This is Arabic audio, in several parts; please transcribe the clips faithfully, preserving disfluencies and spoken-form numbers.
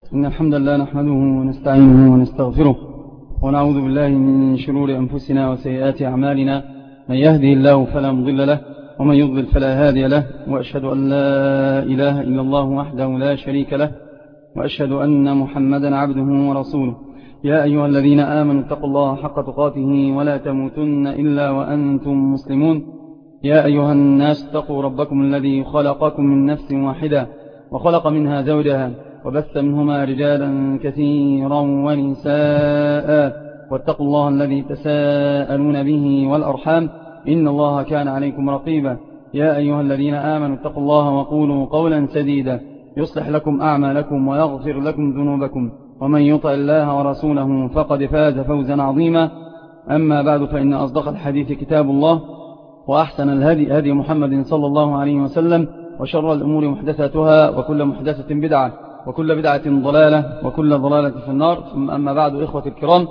إن الحمد لله نحمده ونستعينه ونستغفره ونعوذ بالله من شرور أنفسنا وسيئات أعمالنا. من يهدي الله فلا مضل له ومن يضلل فلا هادي له، وأشهد أن لا إله إلا الله وحده لا شريك له، وأشهد أن محمدا عبده ورسوله. يا أيها الذين آمنوا اتقوا الله حق تقاته ولا تموتن إلا وأنتم مسلمون. يا أيها الناس اتقوا ربكم الذي خلقكم من نفس واحدة وخلق منها زوجها وبث منهما رجالا كثيرا ونساء، واتقوا الله الذي تساءلون به والأرحام إن الله كان عليكم رقيبا. يا أيها الذين آمنوا اتقوا الله وقولوا قولا سديدا يصلح لكم أعمالكم ويغفر لكم ذنوبكم، ومن يطع الله ورسوله فقد فاز فوزا عظيما. أما بعد، فإن أصدق الحديث كتاب الله، وأحسن الهدي هدي محمد صلى الله عليه وسلم، وشر الأمور محدثاتها، وكل محدثة بدعة، وكل بدعة ضلالة، وكل ضلالة في النار. ثم أما بعد، إخوة الكرام،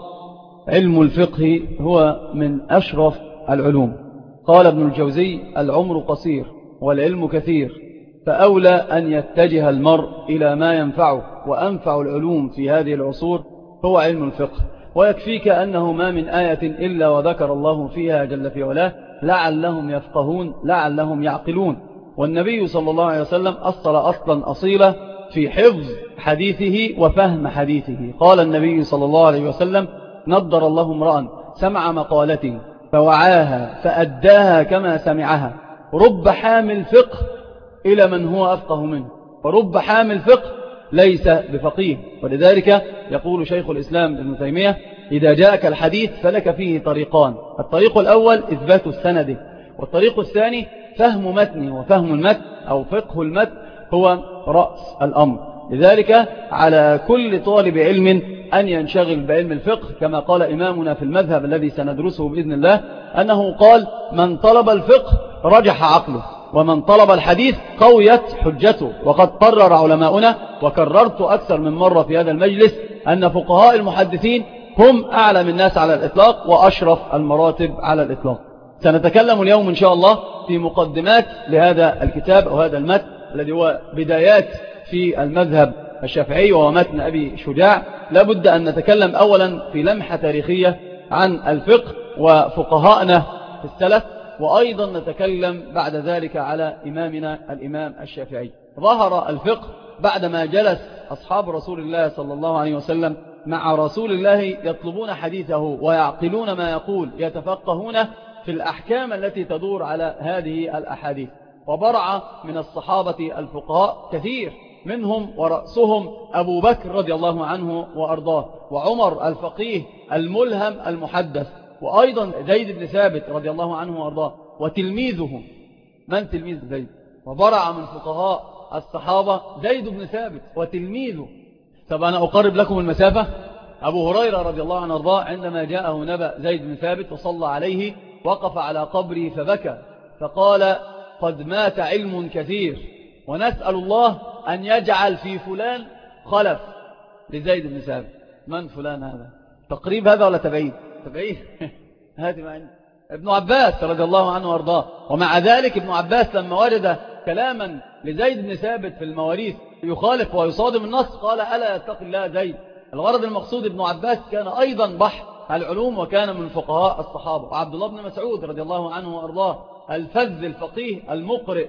علم الفقه هو من أشرف العلوم. قال ابن الجوزي: العمر قصير والعلم كثير، فأولى أن يتجه المرء إلى ما ينفعه، وأنفع العلوم في هذه العصور هو علم الفقه. ويكفيك أنه ما من آية إلا وذكر الله فيها جل في علاه لعلهم يفقهون، لعلهم يعقلون. والنبي صلى الله عليه وسلم أصل أصلا أصيلا في حفظ حديثه وفهم حديثه. قال النبي صلى الله عليه وسلم: نضر الله امرأ سمع مقالته فوعاها فأداها كما سمعها، رب حامل فقه إلى من هو أفقه منه، ورب حامل فقه ليس بفقيه. ولذلك يقول شيخ الإسلام ابن تيمية: إذا جاءك الحديث فلك فيه طريقان، الطريق الأول إثبات السند، والطريق الثاني فهم متنه. وفهم المتن أو فقه المتن هو رأس الأمر. لذلك على كل طالب علم أن ينشغل بعلم الفقه، كما قال إمامنا في المذهب الذي سندرسه بإذن الله، أنه قال: من طلب الفقه رجح عقله، ومن طلب الحديث قويت حجته. وقد قرر علماؤنا، وكررت أكثر من مرة في هذا المجلس، أن فقهاء المحدثين هم أعلم الناس على الإطلاق وأشرف المراتب على الإطلاق. سنتكلم اليوم إن شاء الله في مقدمات لهذا الكتاب أو هذا المتن الذي هو بدايات في المذهب الشافعي، وهو متن أبي شجاع. لابد أن نتكلم أولا في لمحة تاريخية عن الفقه وفقهاءنا في السلف، وأيضا نتكلم بعد ذلك على إمامنا الإمام الشافعي. ظهر الفقه بعدما جلس أصحاب رسول الله صلى الله عليه وسلم مع رسول الله يطلبون حديثه ويعقلون ما يقول، يتفقهون في الأحكام التي تدور على هذه الأحاديث. وبرع من الصحابة الفقهاء كثير، منهم ورأسهم أبو بكر رضي الله عنه وأرضاه، وعمر الفقيه الملهم المحدث، وأيضا زيد بن ثابت رضي الله عنه وأرضاه، وتلميذه. من تلميذ زيد؟ وبرع من فقهاء الصحابة زيد بن ثابت وتلميذه. طب أنا أقرب لكم المسافة. أبو هريرة رضي الله عنه وأرضاه عندما جاءه نبأ زيد بن ثابت وصلى عليه، وقف على قبره فبكى، فقال: قد مات علم كثير، ونسأل الله أن يجعل في فلان خلف لزيد بن ثابت. من فلان هذا؟ تقريب هذا ولا تبعيد؟ تبعيد. هذه ما عندي. ابن عباس رضي الله عنه وارضاه. ومع ذلك ابن عباس لما وجد كلاما لزيد بن ثابت في المواريث يخالف ويصادم النص قال: ألا يتقي الله زيد. الغرض المقصود ابن عباس كان أيضا بحر العلوم، وكان من فقهاء الصحابة. وعبد الله بن مسعود رضي الله عنه وارضاه الفذ الفقيه المقرئ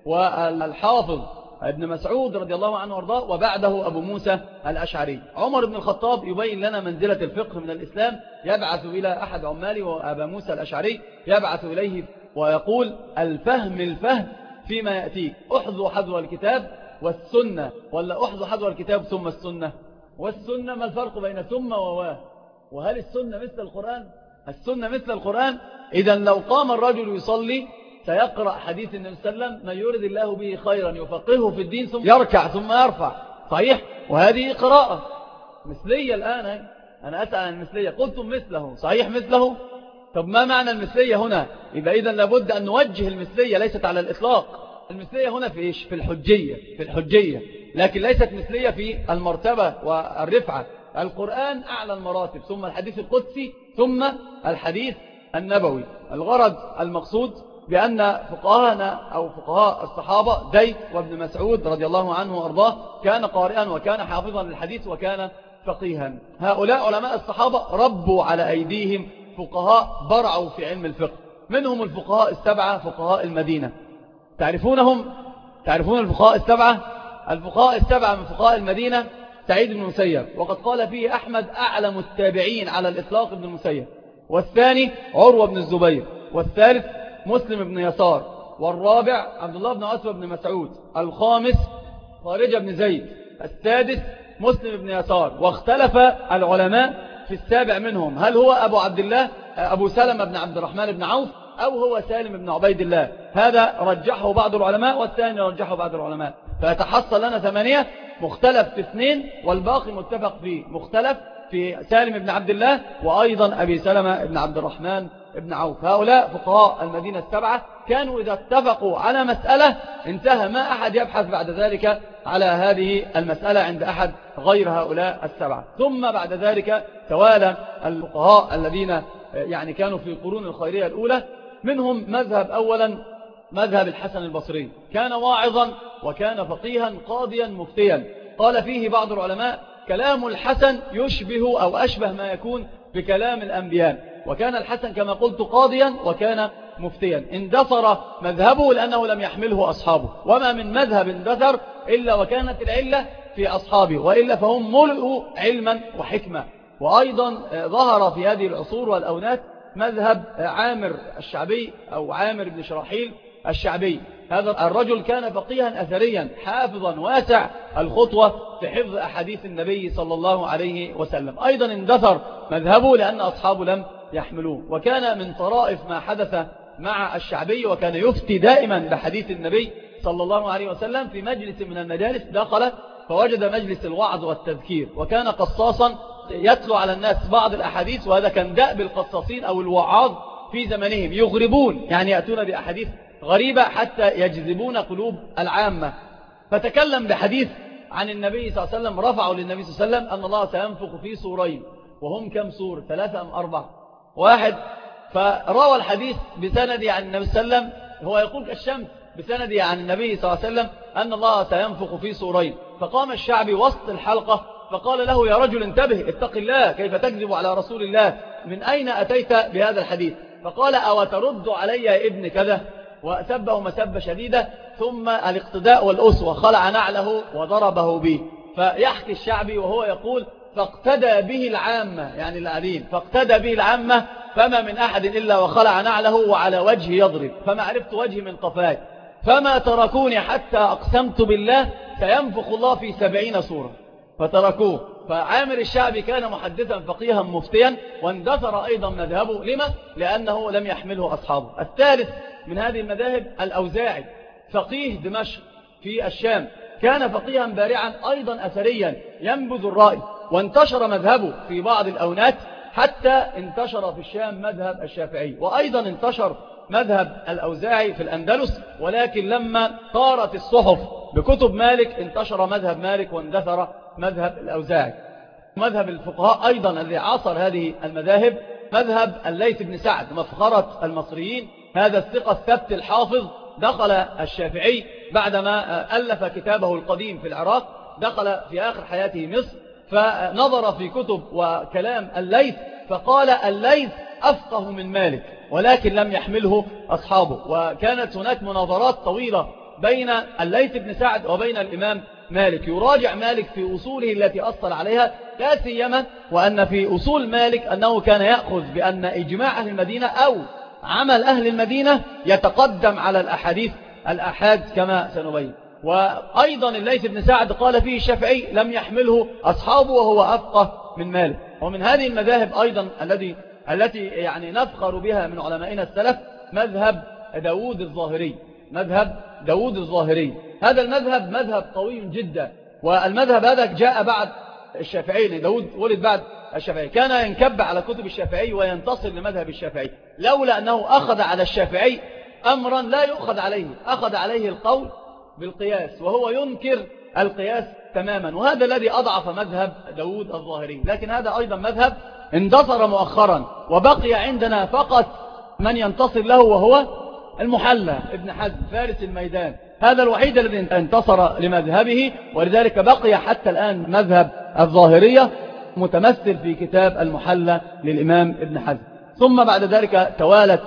والحافظ ابن مسعود رضي الله عنه وارضاه، وبعده أبو موسى الأشعري. عمر بن الخطاب يبين لنا منزلة الفقه من الإسلام، يبعث إلى أحد عماله وأبا موسى الأشعري يبعث إليه ويقول: الفهم الفهم فيما يأتيك، أحظوا حذو الكتاب والسنة، ولا أحظوا حذو الكتاب ثم السنة والسنة. ما الفرق بين ثم وواه؟ وهل السنة مثل القرآن؟ السنة مثل القرآن. إذا لو قام الرجل يصلي سيقرأ حديث النبي صلى الله عليه وسلم: من يرد الله به خيرا يفقهه في الدين، ثم يركع ثم يرفع. صحيح؟ وهذه قراءة مثلية. الآن أنا أسأل عن المثلية، قلتم مثله، صحيح مثله؟ طب ما معنى المثلية هنا؟ يبقى إذن لابد أن نوجه المثلية، ليست على الإطلاق. المثلية هنا في إيش؟ في الحجية، في الحجية، لكن ليست مثلية في المرتبة والرفعة. القرآن أعلى المراتب، ثم الحديث القدسي، ثم الحديث النبوي. الغرض المقصود بأن فقهاءنا أو فقهاء الصحابة زيد وابن مسعود رضي الله عنه وأرضاه كان قارئا وكان حافظا للحديث وكان فقيها. هؤلاء علماء الصحابة ربوا على أيديهم فقهاء برعوا في علم الفقه، منهم الفقهاء السبعة فقهاء المدينة. تعرفونهم؟ تعرفون الفقهاء السبعة؟ الفقهاء السبعة من فقهاء المدينة سعيد بن المسيب، وقد قال فيه أحمد أعلم التابعين على الإطلاق ابن المسيب، والثاني عروة بن الزبير، والثالث مسلم بن يسار، والرابع عبد الله بن عتبة بن مسعود، الخامس خارجة بن زيد، السادس مسلم بن يسار. واختلف العلماء في السابع منهم، هل هو أبو عبد الله أبو سلمة بن عبد الرحمن بن عوف أو هو سالم بن عبيد الله. هذا رجحه بعض العلماء والثاني رجحه بعض العلماء، فيتحصل لنا ثمانية، مختلف في اثنين والباقي متفق فيه. مختلف في سالم بن عبد الله وأيضا أبي سلمة بن عبد الرحمن بن عوف. هؤلاء فقهاء المدينة السبعة كانوا إذا اتفقوا على مسألة انتهى، ما أحد يبحث بعد ذلك على هذه المسألة عند أحد غير هؤلاء السبعة. ثم بعد ذلك توالى الفقهاء الذين يعني كانوا في القرون الخيرية الأولى، منهم مذهب أولا مذهب الحسن البصري، كان واعظا وكان فقيها قاضيا مفتيا. قال فيه بعض العلماء كلام الحسن يشبه أو أشبه ما يكون بكلام الأنبياء، وكان الحسن كما قلت قاضيا وكان مفتيا. اندثر مذهبه لأنه لم يحمله أصحابه، وما من مذهب اندثر إلا وكانت العلة في أصحابه، وإلا فهم ملئوا علما وحكمة. وأيضا ظهر في هذه العصور والأونات مذهب عامر الشعبي أو عامر بن شراحيل الشعبي. هذا الرجل كان فقيها أثريا حافظا واسع الخطوة في حفظ أحاديث النبي صلى الله عليه وسلم. أيضا اندثر مذهبه لأن أصحابه لم يحملوه. وكان من طرائف ما حدث مع الشعبي، وكان يفتي دائما بحديث النبي صلى الله عليه وسلم في مجلس من المجالس، دخل فوجد مجلس الوعظ والتذكير، وكان قصاصا يتلو على الناس بعض الأحاديث، وهذا كان دأب القصاصين أو الوعاظ في زمنهم، يغربون يعني يأتون بأحاديث غريبة حتى يجذبون قلوب العامة. فتكلم بحديث عن النبي صلى الله عليه وسلم، رفعوا للنبي صلى الله عليه وسلم أن الله سينفخ في صورين، وهم كم صور؟ ثلاثة أم أربعة؟ واحد. فروى الحديث بسندي عن النبي صلى الله عليه وسلم، هو يقول كالشمس، بسندي عن النبي صلى الله عليه وسلم أن الله سينفخ في صورين. فقام الشعبي وسط الحلقة فقال له: يا رجل انتبه، اتق الله، كيف تكذب على رسول الله؟ من أين أتيت بهذا الحديث؟ فقال: أو ترد علي يا ابن كذا؟ وسبه مسبة شديدة، ثم الاقتداء والأسوة، خلع نعله وضربه به. فيحكي الشعبي وهو يقول: فاقتدى به العامة، يعني العليم، فاقتدى به العامة، فما من أحد إلا وخلع نعله وعلى وجهه يضرب، فما عرفت وجهي من قفاي، فما تركوني حتى أقسمت بالله سينفخ الله في سبعين سورة، فتركوه. فعامر الشعبي كان محدثا فقيها مفتيا، واندثر أيضا مذهبه. لما؟ لأنه لم يحمله أصحابه. الثالث من هذه المذاهب الأوزاعي، فقيه دمشق في الشام، كان فقيها بارعا أيضا أثريا ينبذ الرأي، وانتشر مذهبه في بعض الأونات حتى انتشر في الشام مذهب الشافعي، وأيضا انتشر مذهب الأوزاعي في الأندلس. ولكن لما طارت الصحف بكتب مالك انتشر مذهب مالك واندثر مذهب الأوزاعي. مذهب الفقهاء أيضا الذي عاصر هذه المذاهب مذهب الليث بن سعد، مفخرة المصريين، هذا الثقة الثبت الحافظ. دخل الشافعي بعدما ألف كتابه القديم في العراق، دخل في آخر حياته مصر، فنظر في كتب وكلام الليث فقال: الليث أفقه من مالك، ولكن لم يحمله أصحابه. وكانت هناك مناظرات طويلة بين الليث بن سعد وبين الإمام مالك، يراجع مالك في أصوله التي أصل عليها، لا سيما وأن في أصول مالك أنه كان يأخذ بأن إجماع أهل المدينة أو عمل أهل المدينة يتقدم على الأحاديث الأحاد كما سنبين. وأيضا الليث بن سعد قال فيه الشافعي لم يحمله أصحابه وهو أفقه من مالك. ومن هذه المذاهب أيضا الذي التي يعني نفخر بها من علمائنا السلف مذهب داود الظاهري. مذهب داود الظاهري هذا المذهب مذهب قوي جدا، والمذهب هذا جاء بعد الشافعي، داود ولد بعد الشافعي، كان ينكب على كتب الشافعي وينتصر لمذهب الشافعي، لولا أنه أخذ على الشافعي أمرا لا يؤخذ عليه، أخذ عليه القول بالقياس، وهو ينكر القياس تماما، وهذا الذي أضعف مذهب داود الظاهري. لكن هذا أيضا مذهب اندثر مؤخرا، وبقي عندنا فقط من ينتصر له وهو المحلى ابن حزم فارس الميدان، هذا الوحيد الذي انتصر لمذهبه، ولذلك بقي حتى الآن مذهب الظاهرية متمثل في كتاب المحلى للإمام ابن حزم. ثم بعد ذلك توالت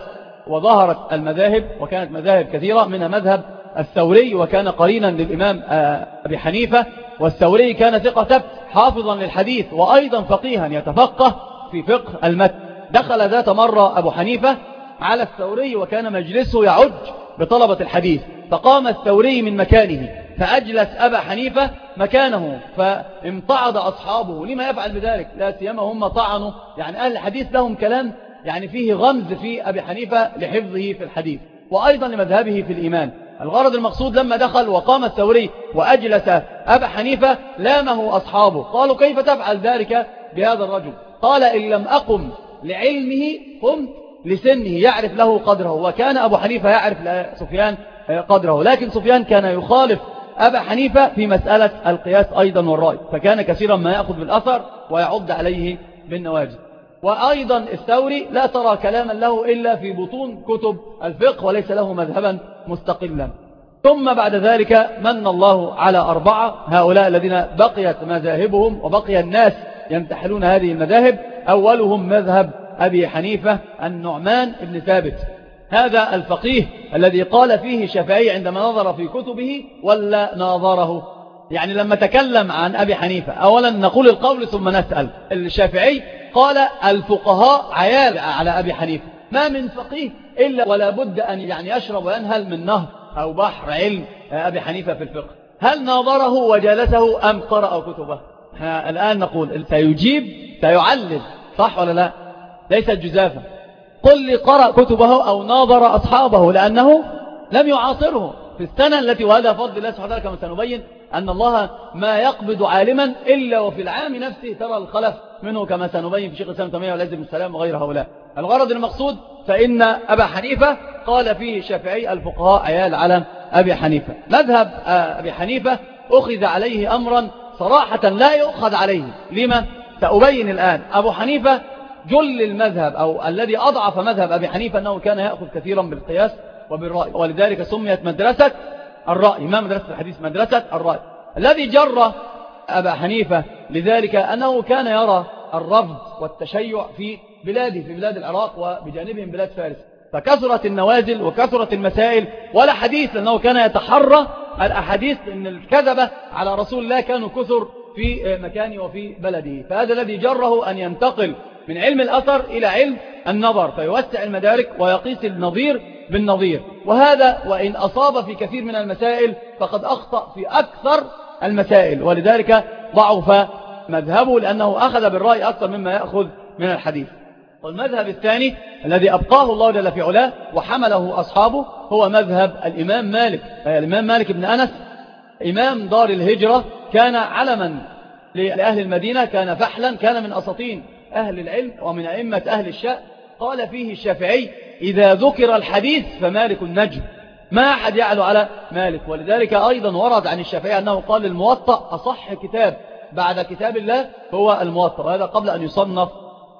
وظهرت المذاهب، وكانت مذاهب كثيرة، منها مذهب الثوري وكان قرينا للإمام أبي حنيفة، والثوري كان ثقة ثبت حافظا للحديث وأيضا فقيها يتفقه في فقه المتن. دخل ذات مرة أبو حنيفة على الثوري وكان مجلسه يعج بطلبة الحديث، فقام الثوري من مكانه فأجلس أبا حنيفة مكانه، فامتعض أصحابه لما يفعل بذلك، لا سيما هم طعنوا، يعني أهل الحديث لهم كلام يعني فيه غمز في أبي حنيفة لحفظه في الحديث وأيضا لمذهبه في الإيمان. الغرض المقصود لما دخل وقام الثوري وأجلس أبا حنيفة لامه أصحابه، قالوا كيف تفعل ذلك بهذا الرجل؟ قال إن لم أقم لعلمه قمت لسنه، يعرف له قدره، وكان أبو حنيفة يعرف سفيان قدره، لكن سفيان كان يخالف أبا حنيفة في مسألة القياس أيضا والرأي، فكان كثيرا ما يأخذ بالأثر ويعض عليه بالنواجذ. وأيضا الثوري لا ترى كلاما له إلا في بطون كتب الفقه وليس له مذهبا مستقلا. ثم بعد ذلك من الله على أربعة، هؤلاء الذين بقيت مذاهبهم وبقي الناس يمتحلون هذه المذاهب. أولهم مذهب أبي حنيفة النعمان بن ثابت، هذا الفقيه الذي قال فيه الشافعي عندما نظر في كتبه ولا ناظره، يعني لما تكلم عن أبي حنيفة أولا نقول القول ثم نسأل. الشافعي قال الفقهاء عيال على أبي حنيفة، ما من فقيه إلا ولا بد أن يعني يشرب وينهل من نهر أو بحر علم أبي حنيفة في الفقه. هل ناظره وجالسه أم قرأ كتبه؟ الآن نقول سيجيب سيعلل، صح ولا لا؟ ليس الجزافة. قل لي قرأ كتبه أو ناظر أصحابه، لأنه لم يعاصره في السنة التي، وهذا فضل الله سبحانه وتعالى كما سنبين أن الله ما يقبض عالما إلا وفي العام نفسه ترى الخلف منه، كما سنبين في شيخ الإسلام تيمية والعز بن السلام وغير هؤلاء. الغرض المقصود فإن أبا حنيفة قال فيه الشافعي الفقهاء عيال على أبي حنيفة. مذهب أبي حنيفة أخذ عليه أمرا صراحة لا يؤخذ عليه. لما؟ سأبين الآن. أبو حنيفة جل المذهب أو الذي أضعف مذهب أبي حنيفة أنه كان يأخذ كثيرا بالقياس وبالرأي، ولذلك سميت مدرسة الرأي، ما مدرسة الحديث، مدرسة الرأي. الذي جر أبا حنيفة لذلك أنه كان يرى الرفض والتشيع في بلاده، في بلاد العراق وبجانبهم بلاد فارس، فكثرت النوازل وكثرت المسائل ولا حديث، لأنه كان يتحرى الأحاديث أن الكذبة على رسول الله كانوا كثر في مكانه وفي بلده. فهذا الذي جره أن ينتقل من علم الأثر إلى علم النظر، فيوسع المدارك ويقيس النظير بالنظير. وهذا وإن أصاب في كثير من المسائل فقد أخطأ في أكثر المسائل، ولذلك ضعف مذهبه لأنه أخذ بالرأي أكثر مما يأخذ من الحديث. والمذهب الثاني الذي أبقاه الله جل في علاه وحمله أصحابه هو مذهب الإمام مالك. الإمام مالك بن أنس إمام دار الهجرة، كان علما لأهل المدينة، كان فحلا، كان من أساطين أهل العلم ومن أئمة أهل الشأن. قال فيه الشافعي إذا ذكر الحديث فمالك النجم، ما أحد يعلو على مالك. ولذلك أيضا ورد عن الشافعي أنه قال الموطأ أصح كتاب بعد كتاب الله هو الموطأ، وهذا قبل أن يصنف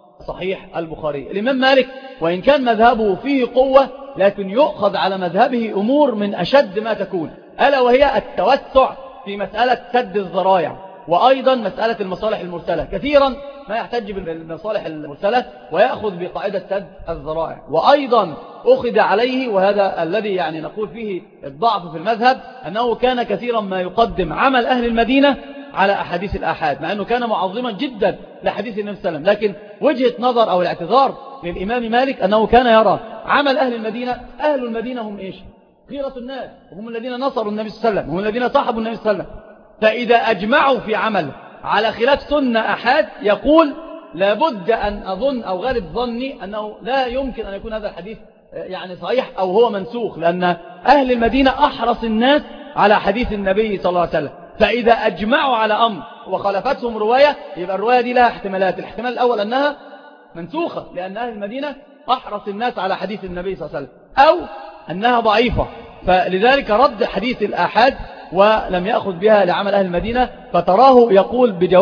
صحيح البخاري. الإمام مالك وإن كان مذهبه فيه قوة لكن يؤخذ على مذهبه أمور من أشد ما تكون، ألا وهي التوسع في مسألة سد الذرائع، وأيضا مسألة المصالح المرسلة. كثيرا ما يحتج بالمصالح المرسلة ويأخذ بقاعدة سد الذرائع. وأيضا أخذ عليه، وهذا الذي يعني نقول فيه الضعف في المذهب، أنه كان كثيرا ما يقدم عمل أهل المدينة على أحاديث الآحاد، مع أنه كان معظما جدا لحديث النبي صلى الله عليه وسلم. لكن وجهة نظر أو الاعتذار للإمام مالك أنه كان يرى عمل أهل المدينة، أهل المدينة هم إيش؟ خيرة الناس، وهم الذين نصروا النبي صلى الله عليه وسلم، هم الذين صحبوا النبي صلى الله عليه وسلم. فإذا أجمعوا في عمل على خلاف سنة أحاد يقول لابد أن أظن أو غالب ظني أنه لا يمكن أن يكون هذا الحديث يعني صحيح أو هو منسوخ، لأن أهل المدينة أحرص الناس على حديث النبي صلى الله عليه وسلم. فإذا أجمعوا على أمر وخلفتهم رواية يبقى الرواية دي لها احتمالات. الاحتمال الأول أنها منسوخة لأن أهل المدينة أحرص الناس على حديث النبي صلى الله عليه وسلم، أو أنها ضعيفة فلذلك رد حديث الآحاد ولم يأخذ بها لعمل أهل المدينة، فتراه يقول بجواز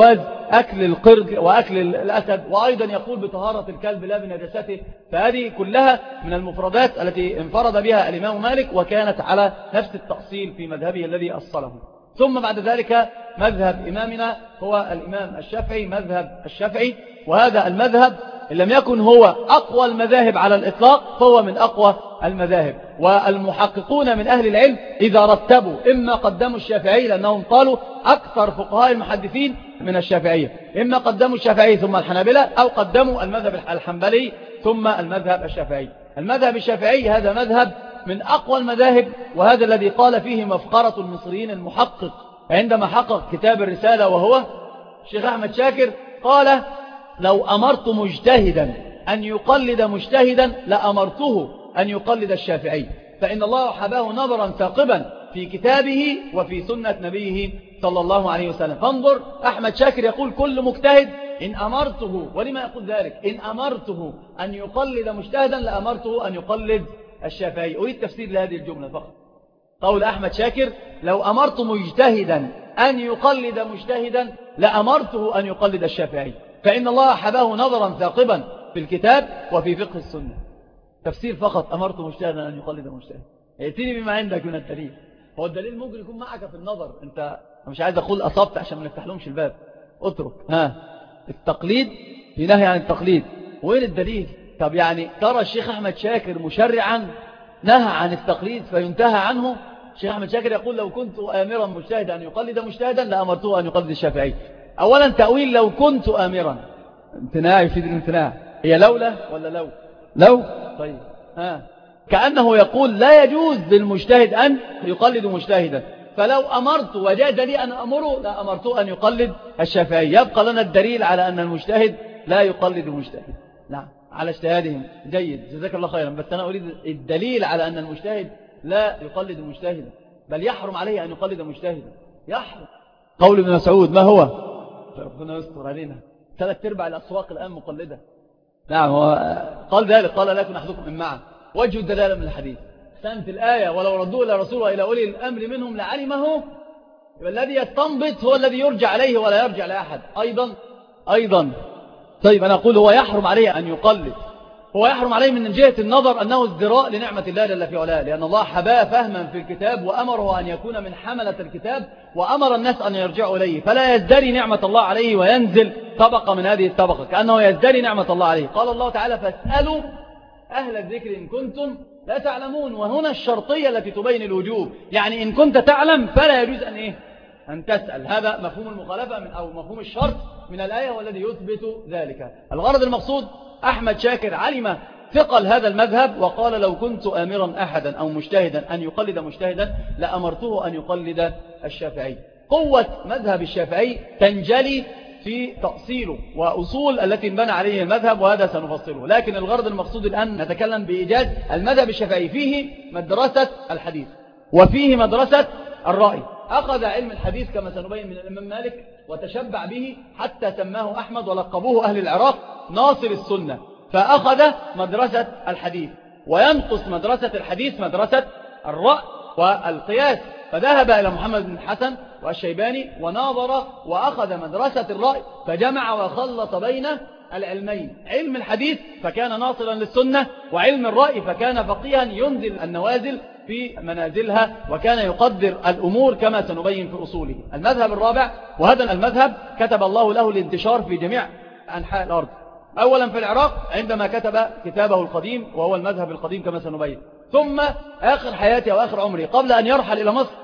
أكل القرد وأكل الأسد، وأيضا يقول بطهارة الكلب لا بنجاسته. فهذه كلها من المفردات التي انفرد بها الإمام مالك، وكانت على نفس التأصيل في مذهبه الذي أصله. ثم بعد ذلك مذهب إمامنا هو الإمام الشافعي، مذهب الشافعي، وهذا المذهب إن لم يكن هو أقوى المذاهب على الإطلاق فهو من أقوى المذاهب. والمحققون من أهل العلم إذا رتبوا إما قدموا الشافعي لأنهم قالوا أكثر فقهاء المحدثين من الشافعية، إما قدموا الشافعي ثم الحنابلة، أو قدموا المذهب الحنبلي ثم المذهب الشافعي. المذهب الشافعي هذا مذهب من أقوى المذاهب، وهذا الذي قال فيه مفخرة المصريين المحقق عندما حقق كتاب الرسالة وهو الشيخ أحمد شاكر، قال لو أمرت مجتهدا أن يقلد مجتهدا لأمرته أن يقلد الشافعي، فإن الله حباه نظرا ثاقبا في كتابه وفي سنة نبيه صلى الله عليه وسلم. فانظر أحمد شاكر يقول كل مجتهد إن أمرته، ولما يقول ذلك؟ إن أمرته أن يقلد مجتهدا لأمرته أن يقلد الشافعي. أريد تفسير لهذه الجملة فقط. قول أحمد شاكر لو أمرت مجتهدا أن يقلد مجتهدا لأمرته أن يقلد الشافعي، فإن الله حباه نظرا ثاقبا في الكتاب وفي فقه السنة. تفسير فقط، أمرت مجتهدا أن يقلد مجتهدا. ائتني بما عندك من الدليل. هو الدليل ممكن يكون معك في النظر، أنت مش عايز أقول أصبت عشان ما نفتح لهمش الباب، اترك. ها التقليد في نهي عن التقليد، وين الدليل؟ طب يعني ترى الشيخ أحمد شاكر مشرعا نهى عن التقليد فينتهى عنه؟ الشيخ أحمد شاكر يقول لو كنت آمرا مجتهدا أن يقلد مجتهدا لأمرته أن يقلد الشافعي. أولا تأويل لو كنت آمرا، امتناع يفيد الامتناع. هي لولا ولا لو؟ لو. طيب ها كأنه يقول لا يجوز للمجتهد أن يقلد مجتهدا، فلو أمرت وجاز لي أن أمره لا أمرته أن يقلد الشافعي. يبقى لنا الدليل على أن المجتهد لا يقلد مجتهد. نعم على اجتهادهم، جيد جزاك الله خيرا، بس أنا أريد الدليل على أن المجتهد لا يقلد مجتهدا، بل يحرم عليه أن يقلد مجتهدا، يحرم. قول ابن مسعود ما هو؟ ربنا يستر علينا، ثلاث ارباع الأسواق الآن مقلدة. نعم هو قال ذلك، قال لا يكن أحدكم إمعا. وجه الدلالة من الحديث سنة الآية ولو ردوه إلى رسول وإلى أولي الأمر منهم لعلمه، الذي يستنبط هو الذي يرجع عليه ولا يرجع لأحد. أيضا أيضا طيب أنا أقول هو يحرم عليه أن يقلد، هو يحرم عليه من جهة النظر أنه ازدراء لنعمة الله جل في علاه، لأن الله حباه فهما في الكتاب وأمره أن يكون من حملة الكتاب، وأمر الناس أن يرجعوا إليه، فلا يزدري نعمة الله عليه وينزل طبقة من هذه الطبقة كأنه يزدري نعمة الله عليه. قال الله تعالى فاسألوا أهل الذكر إن كنتم لا تعلمون، وهنا الشرطية التي تبين الوجوب، يعني إن كنت تعلم فلا يجوز أن إيه؟ أن تسأل. هذا مفهوم المخالفة من أو مفهوم الشرط من الآية والذي يثبت ذلك. الغرض المقصود أحمد شاكر علم ثقل هذا المذهب وقال لو كنت آمرا أحدا أو مجتهدا أن يقلد مجتهدا لأمرته أن يقلد الشافعي. قوة مذهب الشافعي تنجلي في تأصيله وأصول التي انبنى عليه المذهب، وهذا سنفصله. لكن الغرض المقصود الآن نتكلم بإيجاز المذهب الشافعي. فيه مدرسة الحديث وفيه مدرسة الرأي. أخذ علم الحديث كما سنبين من الإمام مالك وتشبع به حتى سماه أحمد ولقبوه أهل العراق ناصر السنة، فأخذ مدرسة الحديث. وينقص مدرسة الحديث مدرسة الرأي والقياس، فذهب إلى محمد بن الحسن والشيباني وناظر وأخذ مدرسة الرأي، فجمع وخلط بين العلمين، علم الحديث فكان ناصرا للسنة، وعلم الرأي فكان فقيها ينزل النوازل في منازلها وكان يقدر الأمور كما سنبين في أصوله. المذهب الرابع، وهذا المذهب كتب الله له الانتشار في جميع أنحاء الأرض. أولا في العراق عندما كتب كتابه القديم وهو المذهب القديم كما سنبين، ثم آخر حياته وآخر عمره قبل أن يرحل إلى مصر،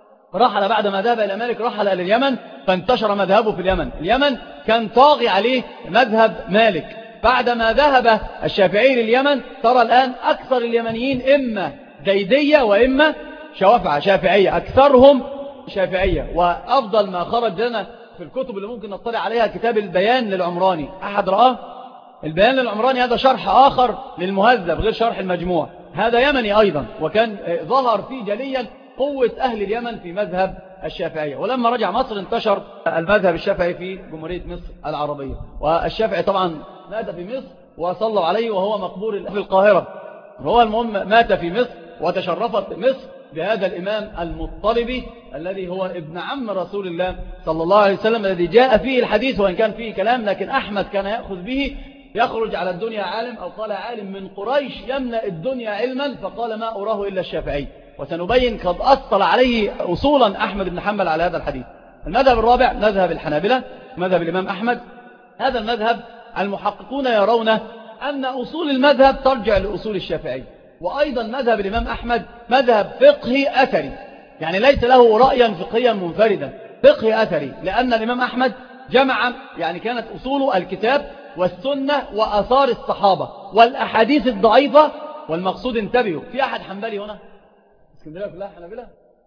رحل بعد ما ذهب إلى مالك رحل إلى اليمن فانتشر مذهبه في اليمن. اليمن كان طاغي عليه مذهب مالك. بعدما ذهب الشافعي لليمن ترى الآن أكثر اليمنيين إما زيدية وإما شوافعة شافعية، أكثرهم شافعية. وأفضل ما خرج لنا في الكتب اللي ممكن نطلع عليها كتاب البيان للعمراني. أحد رآه؟ البيان للعمراني هذا شرح آخر للمهذب غير شرح المجموع، هذا يمني أيضا، وكان ظهر فيه جليا قوة أهل اليمن في مذهب الشافعية. ولما رجع مصر انتشر المذهب الشافعي في جمهورية مصر العربية، والشافعي طبعا مات في مصر وصلوا عليه وهو مقبور في القاهرة. وهو المهم مات في مصر وتشرفت مصر بهذا الإمام المطلبي الذي هو ابن عم رسول الله صلى الله عليه وسلم، الذي جاء فيه الحديث وإن كان فيه كلام، لكن أحمد كان يأخذ به. يخرج على الدنيا عالم، أو قال عالم من قريش يملأ الدنيا علما، فقال ما أراه إلا الشافعي. وسنبين قد أصل عليه أصولا أحمد بن حنبل على هذا الحديث. المذهب الرابع مذهب الحنابلة، مذهب الإمام أحمد. هذا المذهب المحققون يرون أن أصول المذهب ترجع لأصول الشافعي. وأيضا مذهب الإمام أحمد مذهب فقهي أثري، يعني ليس له رأيا فقهيا منفردا، فقهي أثري، لأن الإمام أحمد جمع، يعني كانت أصوله الكتاب والسنة وأثار الصحابة والأحاديث الضعيفة. والمقصود انتبهوا، في أحد حنبلي هنا؟ اسكندرية كلها حنابلة؟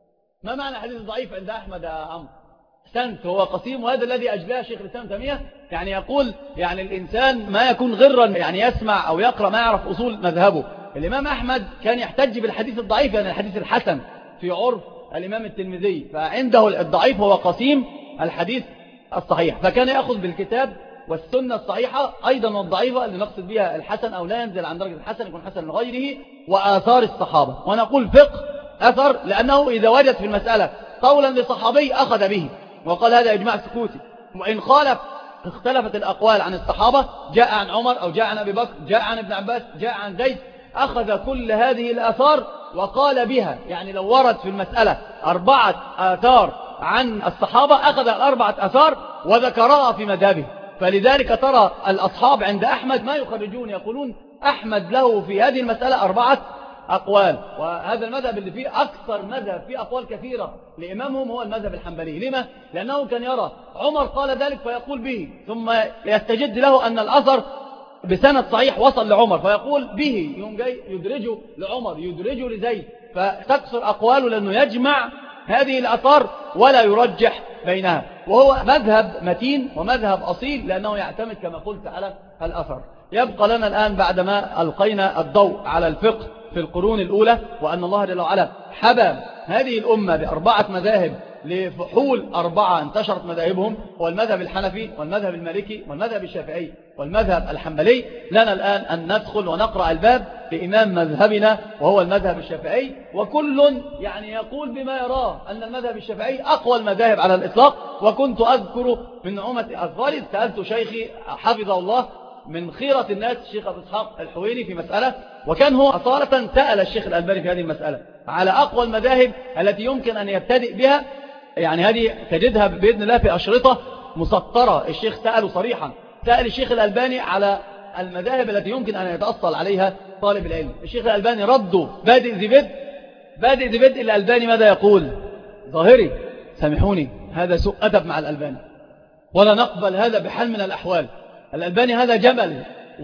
ما معنى حديث ضعيف عند أحمد يا عمرو؟ سنت هو قسيم، وهذا الذي أجلاه شيخ الإسلام تيمية، يعني يقول يعني الإنسان ما يكون غرا، يعني يسمع أو يقرأ ما يعرف أصول مذهبه. الإمام أحمد كان يحتج بالحديث الضعيف، يعني الحديث الحسن في عرف الإمام الترمذي، فعنده الضعيف هو قسيم الحديث الصحيح، فكان يأخذ بالكتاب والسنة الصحيحة أيضا، والضعيفة اللي نقصد بها الحسن أو لا ينزل عن درجة الحسن، يكون حسن لغيره، وآثار الصحابة. ونقول فقه أثر لأنه إذا وجد في المسألة قولا لصحابي أخذ به وقال هذا إجماع سكوتي، وإن خالف اختلفت الأقوال عن الصحابة، جاء عن عمر أو جاء عن أبي بكر، جاء عن ابن عباس، جاء عن زيد، أخذ كل هذه الآثار وقال بها. يعني لو ورد في المسألة أربعة آثار عن الصحابة أخذ الأربعة آثار وذكرها في مذهبه. فلذلك ترى الأصحاب عند أحمد ما يخرجون، يقولون أحمد له في هذه المسألة أربعة أقوال. وهذا المذهب اللي فيه أكثر مذهب فيه أقوال كثيرة لإمامهم هو المذهب الحنبلي. لما؟ لأنه كان يرى عمر قال ذلك فيقول به، ثم يستجد له أن الأثر بسند صحيح وصل لعمر فيقول به، يوم جاي يدرجه لعمر، يدرجه لزيد، فتكسر أقواله لأنه يجمع هذه الأثار ولا يرجح بينها. وهو مذهب متين ومذهب أصيل لأنه يعتمد كما قلت على الأثر. يبقى لنا الآن بعدما ألقينا الضوء على الفقه في القرون الأولى، وأن الله جل وعلا حبى هذه الأمة بأربعة مذاهب لفحول أربعة انتشرت مذاهبهم، والمذهب الحنفي والمذهب المالكي والمذهب الشافعي والمذهب الحنبلي. لنا الآن أن ندخل ونقرأ الباب لإمام مذهبنا وهو المذهب الشافعي، وكل يعني يقول بما يراه أن المذهب الشافعي أقوى المذاهب على الإطلاق. وكنت أذكر من نعومة أذكاري سألت شيخي حفظه الله من خيرة الناس الشيخ أبو إسحاق الحويني في مسألة، وكان هو أصالة سأل الشيخ الألباني في هذه المسألة على أقوى المذاهب التي يمكن أن يبتدئ بها. يعني هذه تجدها بإذن الله في أشرطة مسطرة، الشيخ سأله صريحا، سأل الشيخ الألباني على المذاهب التي يمكن أن يتأصل عليها طالب العلم. الشيخ الألباني رده بادئ ذي بدء، بادئ ذي بدء. الألباني ماذا يقول؟ ظاهري، سامحوني هذا سوء أدب مع الألباني، ولا نقبل هذا بحال من الأحوال. الألباني هذا جبل،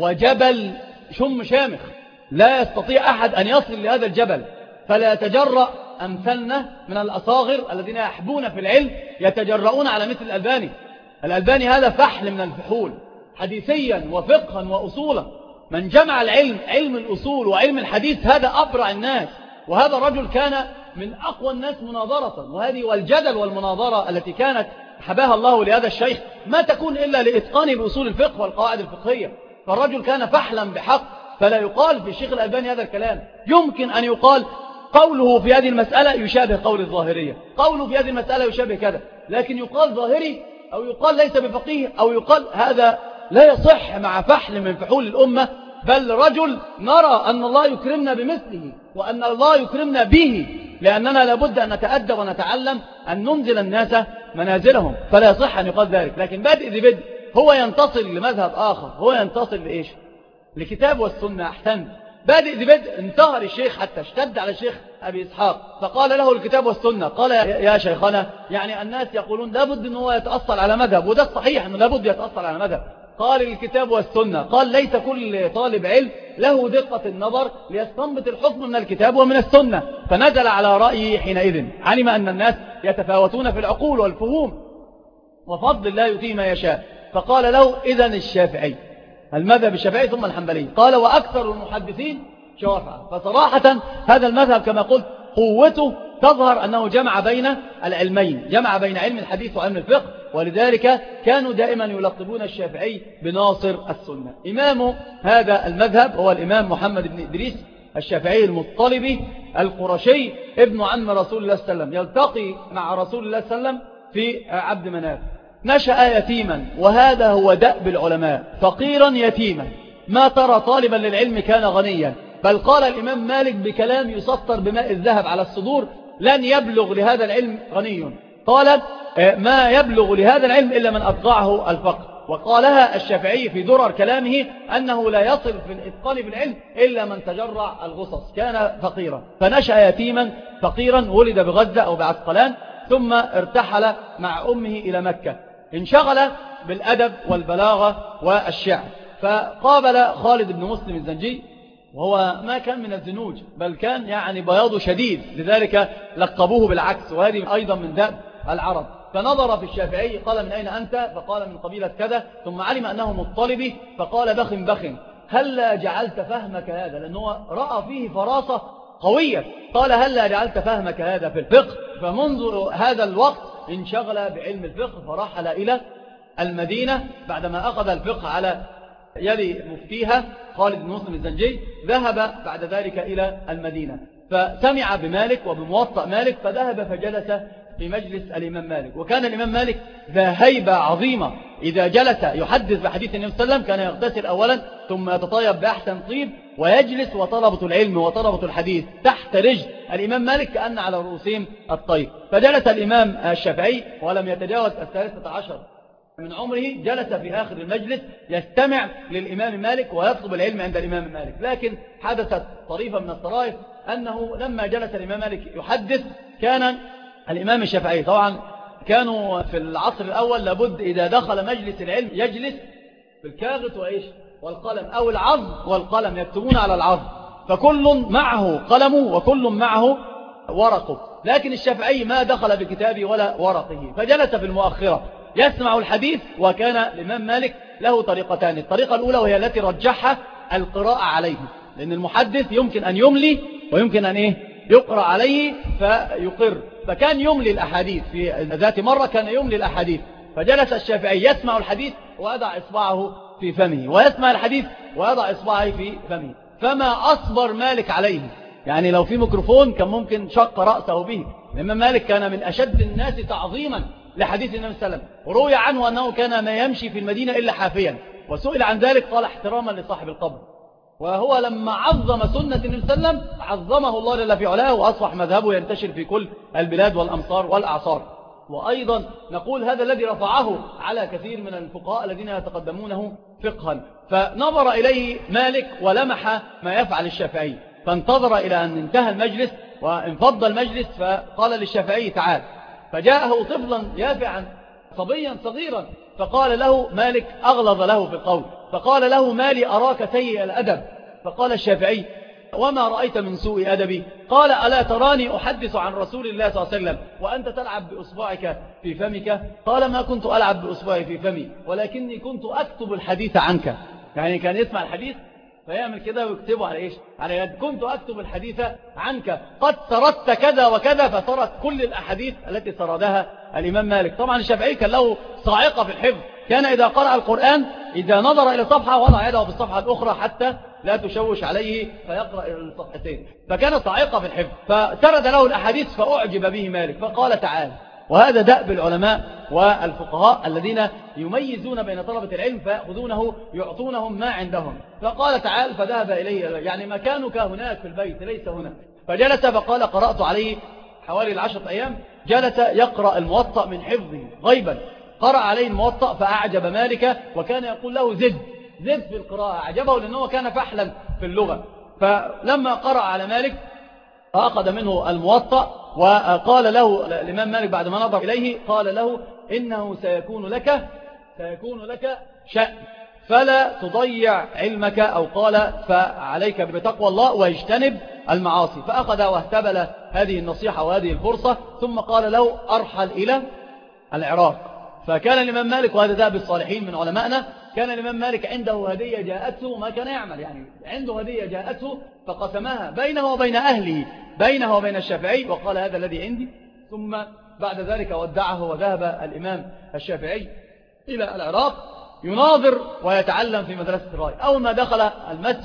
وجبل شم شامخ، لا يستطيع أحد أن يصل لهذا الجبل، فلا يتجرأ أمثلنا من الأصاغر الذين يحبون في العلم يتجرؤون على مثل الألباني. الألباني هذا فحل من الفحول حديثيا وفقها وأصولا. من جمع العلم، علم الأصول وعلم الحديث، هذا أبرع الناس، وهذا الرجل كان من أقوى الناس مناظرة. وهذه والجدل والمناظرة التي كانت حباها الله لهذا الشيخ ما تكون إلا لإتقان بأصول الفقه والقواعد الفقهية. فالرجل كان فحلا بحق، فلا يقال في الشيخ الألباني هذا الكلام. يمكن أن يقال قوله في هذه المسألة يشابه قول الظاهرية، قوله في هذه المسألة يشابه كذا، لكن يقال ظاهري أو يقال ليس بفقيه أو يقال هذا لا يصح مع فحل من فحول الأمة. بل رجل نرى أن الله يكرمنا بمثله وأن الله يكرمنا به، لأننا لابد أن نتأدب ونتعلم أن ننزل الناس منازلهم، فلا يصح أن يقال ذلك. لكن بادئ ذي بدء هو ينتصل لمذهب آخر، هو ينتصل لإيش؟ لكتاب والسنة. أحسن، بادئ ذي بدء انتهر الشيخ حتى اشتد على الشيخ أبي إسحاق فقال له الكتاب والسنة. قال يا شيخنا، يعني الناس يقولون لابد أنه يتأصل على مذهب، وده الصحيح أنه لابد يتأصل على مذهب. قال الكتاب والسنة. قال ليس كل طالب علم له دقة النظر ليستنبط الحكم من الكتاب ومن السنة. فنزل على رأيه حينئذ، علم أن الناس يتفاوتون في العقول والفهوم، وفضل الله يؤتيه ما يشاء. فقال له إذن الشافعي، المذهب الشافعي ثم الحنبلي. قال وأكثر المحدثين شوافعة. فصراحة هذا المذهب كما قلت قوته تظهر أنه جمع بين العلمين، جمع بين علم الحديث وعلم الفقه، ولذلك كانوا دائما يلقبون الشافعي بناصر السنة. إمام هذا المذهب هو الإمام محمد بن إدريس الشافعي المطلبي القرشي ابن عم رسول الله صلى الله عليه وسلم، يلتقي مع رسول الله صلى الله عليه وسلم في عبد مناف. نشأ يتيما، وهذا هو دأب العلماء، فقيرا يتيما. ما ترى طالبا للعلم كان غنيا، بل قال الإمام مالك بكلام يسطر بماء الذهب على الصدور: لن يبلغ لهذا العلم غني. قال: ما يبلغ لهذا العلم إلا من أطقعه الفقر. وقالها الشافعي في درر كلامه أنه لا يصل في الإتقان في العلم إلا من تجرع الغصص. كان فقيرا، فنشأ يتيما فقيرا، ولد بغزة أو بعسقلان، ثم ارتحل مع أمه إلى مكة. انشغل بالأدب والبلاغة والشعر، فقابل خالد بن مسلم الزنجي، وهو ما كان من الزنوج، بل كان يعني بياضه شديد، لذلك لقبوه بالعكس، وهذه أيضا من دأب العرب. فنظر في الشافعي قال: من أين أنت؟ فقال: من قبيلة كذا. ثم علم أنه مطلبي، فقال: بخ بخ، هل جعلت فهمك هذا، لأنه رأى فيه فراسة قوية، قال: هل جعلت فهمك هذا في الفقه؟ فمنذ هذا الوقت انشغل بعلم الفقه، فرحل إلى المدينة بعدما أخذ الفقه على يد مفتيها خالد بن مسلم الزنجي. ذهب بعد ذلك إلى المدينة، فسمع بمالك وبموطأ مالك، فذهب فجلس في مجلس الإمام مالك. وكان الإمام مالك ذا هيبة عظيمة، إذا جلس يحدث بحديث النبي صلى الله عليه وسلم كان يغتسل أولا، ثم يتطيب بأحسن طيب، ويجلس وطلبة العلم وطلبة الحديث تحت رجل الإمام مالك كأن على رؤوسهم الطيب. فجلس الإمام الشافعي ولم يتجاوز الثالثة عشر من عمره، جلس في آخر المجلس يستمع للإمام مالك ويطلب العلم عند الإمام مالك. لكن حدثت طريفة من الطرائف، أنه لما جلس الإمام مالك يحدث، كان الإمام الشافعي طبعا كانوا في العصر الأول لابد إذا دخل مجلس العلم يجلس بالكاغط وإيش والقلم، أو العظم والقلم، يكتبون على العظم، فكل معه قلمه وكل معه ورقه. لكن الشافعي ما دخل بكتابه ولا ورقه، فجلس في المؤخرة يسمع الحديث. وكان الإمام مالك له طريقتان: الطريقة الأولى وهي التي رجحها القراءة عليه، لأن المحدث يمكن أن يملي ويمكن أن إيه يقرأ عليه فيقر، فكان يملي الأحاديث. في ذات مرة كان يملي الأحاديث، فجلس الشافعي يسمع الحديث ويضع إصبعه في فمه، ويسمع الحديث ويضع إصبعه في فمه، فما أصبر مالك عليه. يعني لو في ميكروفون كان ممكن شق رأسه به. الإمام مالك كان من أشد الناس تعظيما لحديث النبي صلى الله عليه وسلم، وروي عنه أنه كان ما يمشي في المدينة إلا حافيا، وسئل عن ذلك قال: احتراما لصاحب القبر. وهو لما عظم سنة النبي صلى الله عليه وسلم عظمه الله جل في علاه، وأصبح مذهبه ينتشر في كل البلاد والأمصار والأعصار. وأيضا نقول هذا الذي رفعه على كثير من الفقهاء الذين يتقدمونه فقها. فنظر إليه مالك ولمح ما يفعل الشافعي، فانتظر إلى أن انتهى المجلس وانفض المجلس، فقال للشافعي: تعال. فجاءه طفلا يافعا صبيا صغيرا، فقال له مالك، أغلظ له في القول، فقال له: مالي أراك سيء الأدب. فقال الشافعي: وما رأيت من سوء أدبي؟ قال: ألا تراني أحدث عن رسول الله صلى الله عليه وسلم وأنت تلعب بأصبعك في فمك؟ قال: ما كنت ألعب بأصبعي في فمي، ولكني كنت أكتب الحديث عنك. يعني كان يسمع الحديث فيعمل كده ويكتبه على إيش؟ على يد. كنت أكتب الحديث عنك، قد سردت كذا وكذا، فسرد كل الأحاديث التي سردها الإمام مالك. طبعا الشافعي كان له صاعقة في الحفظ، كان إذا قرأ القرآن إذا نظر إلى صفحة وضع يده في الصفحة الأخرى حتى لا تشوش عليه فيقرأ إلى الصفحتين، فكان صاعقة في الحفظ. فسرد له الأحاديث فأعجب به مالك، فقال: تعال. وهذا دأب العلماء والفقهاء الذين يميزون بين طلبة العلم، فيأخذونه يعطونهم ما عندهم. فقال: تعال. فذهب إليه، يعني مكانك هناك في البيت ليس هنا. فجلس فقال: قرأت عليه حوالي العشرة أيام، جلس يقرأ الموطأ من حفظه غيبا، قرأ عليه الموطأ فأعجب مالك، وكان يقول له: زد زد في القراءة. أعجبه لأنه كان فحلا في اللغة. فلما قرأ على مالك فأخذ منه الموطأ، وقال له الإمام مالك بعد ما نظر إليه، قال له: إنه سيكون لك سيكون لك شأن، فلا تضيع علمك، أو قال: فعليك بتقوى الله واجتنب المعاصي. فأخذ واهتبل هذه النصيحة وهذه الفرصة، ثم قال له: أرحل إلى العراق. فكان الإمام مالك، وهذا ذهب الصالحين من علمائنا، كان الإمام مالك عنده هدية جاءته، ما كان يعمل، يعني عنده هدية جاءته فقسمها بينه وبين أهله، بينه وبين الشافعي، وقال: هذا الذي عندي. ثم بعد ذلك ودعه، وذهب الإمام الشافعي إلى العراق يناظر ويتعلم في مدرسة الرأي. أول ما دخل المسجد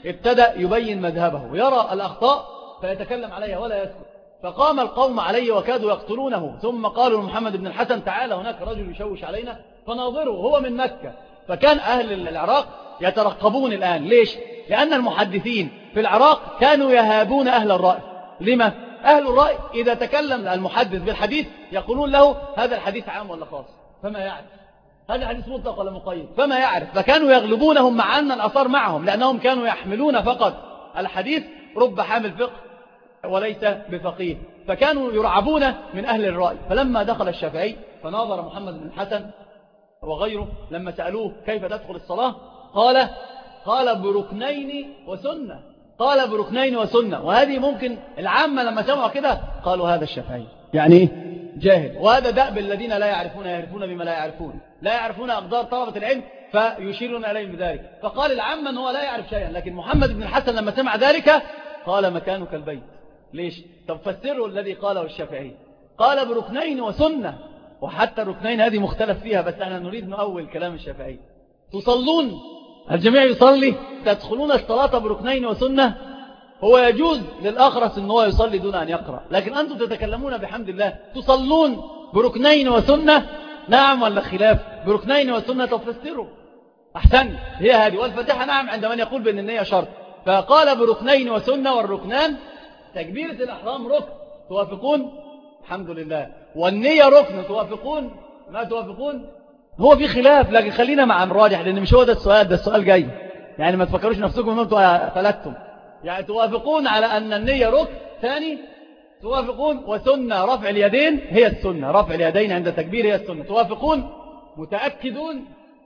ابتدأ يبين مذهبه، يرى الأخطاء فيتكلم عليها ولا يسكت. فقام القوم عليه وكادوا يقتلونه، ثم قالوا لمحمد بن الحسن تعالى هناك رجل يشوش علينا فناظره، هو من مكة. فكان أهل العراق يترقبون الآن. ليش؟ لأن المحدثين في العراق كانوا يهابون أهل الرأي. لما؟ أهل الرأي إذا تكلم المحدث بالحديث يقولون له هذا الحديث عام ولا خاص، فما يعرف هذا حديث مطلق ولا مقيد، فما يعرف. فكانوا يغلبونهم مع أن الأثار معهم، لأنهم كانوا يحملون فقط الحديث، رب حامل فقه وليس بفقيه. فكانوا يرعبون من أهل الرأي. فلما دخل الشافعي فناظر محمد بن الحسن وغيره لما سألوه كيف تدخل الصلاة، قال قال بركنين وسنة. قال بركنين وسنة. وهذه ممكن العامة لما سمعوا كده قالوا هذا الشافعي يعني ايه؟ جاهل. وهذا دأب الذين لا يعرفون يعرفون بما لا يعرفون، لا يعرفون أقدار طلبة العلم فيشيرون إليهم بذلك. فقال العامة أنه لا يعرف شيئا، لكن محمد بن الحسن لما سمع ذلك قال مكانك البيت. ليش؟ طب فسروا الذي قاله الشافعي. قال بركنين وسنة. وحتى الركنين هذه مختلف فيها، بس أنا نريد نؤول كلام الشافعي. تصلون، الجميع يصلي، تدخلون الصلاة بركنين وسنة. هو يجوز للآخرس أنه هو يصلي دون أن يقرأ، لكن أنتم تتكلمون بحمد الله تصلون بركنين وسنة. نعم ولا خلاف؟ بركنين وسنة تفسروا أحسن، هي هذه. والفتحة نعم عند من يقول بأن النية شرط. فقال بركنين وسنة، والركنان تكبيرة الإحرام ركن، توافقون؟ الحمد لله. والنية ركن، توافقون؟ ما توافقون؟ هو في خلاف، لكن خلينا مع الراجح، لأن مش هو ده السؤال، ده السؤال جاي. يعني ما تفكروش نفسكم أنهم فلتتم. يعني توافقون على أن النية ركن. ثاني توافقون وسنة رفع اليدين هي السنة، رفع اليدين عند تكبير هي السنة. توافقون؟ متأكدون؟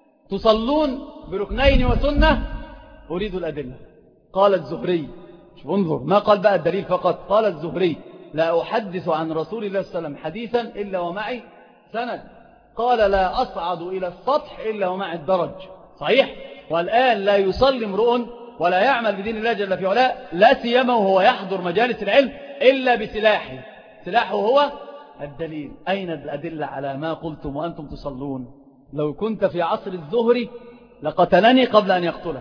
تصلون بركنين وسنة؟ أريد الأدلة. قال الزهري، شوف انظر، ما قال بقى الدليل فقط. قال الزهري لا أحدث عن رسول الله صلى الله عليه وسلم حديثا إلا ومعي سند. قال لا أصعد إلى السطح إلا ومعي الدرج. صحيح. والآن لا يصلي امرؤ ولا يعمل بدين الله جل في علاه، لا سيما وهو يحضر مجالس العلم، إلا بسلاحه. سلاحه هو الدليل. أين الأدلة على ما قلتم وأنتم تصلون؟ لو كنت في عصر الزهري لقتلني قبل أن يقتلك.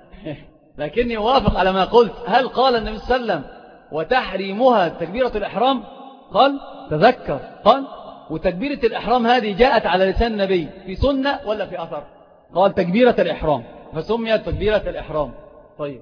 لكني وافق على ما قلت. هل قال النبي صلى الله عليه وسلم وتحريمها تكبيرة الإحرام؟ قال تذكر، قال وتكبيرة الإحرام هذه جاءت على لسان النبي في سنة ولا في أثر؟ قال تكبيرة الإحرام، فسميت تكبيرة الإحرام. طيب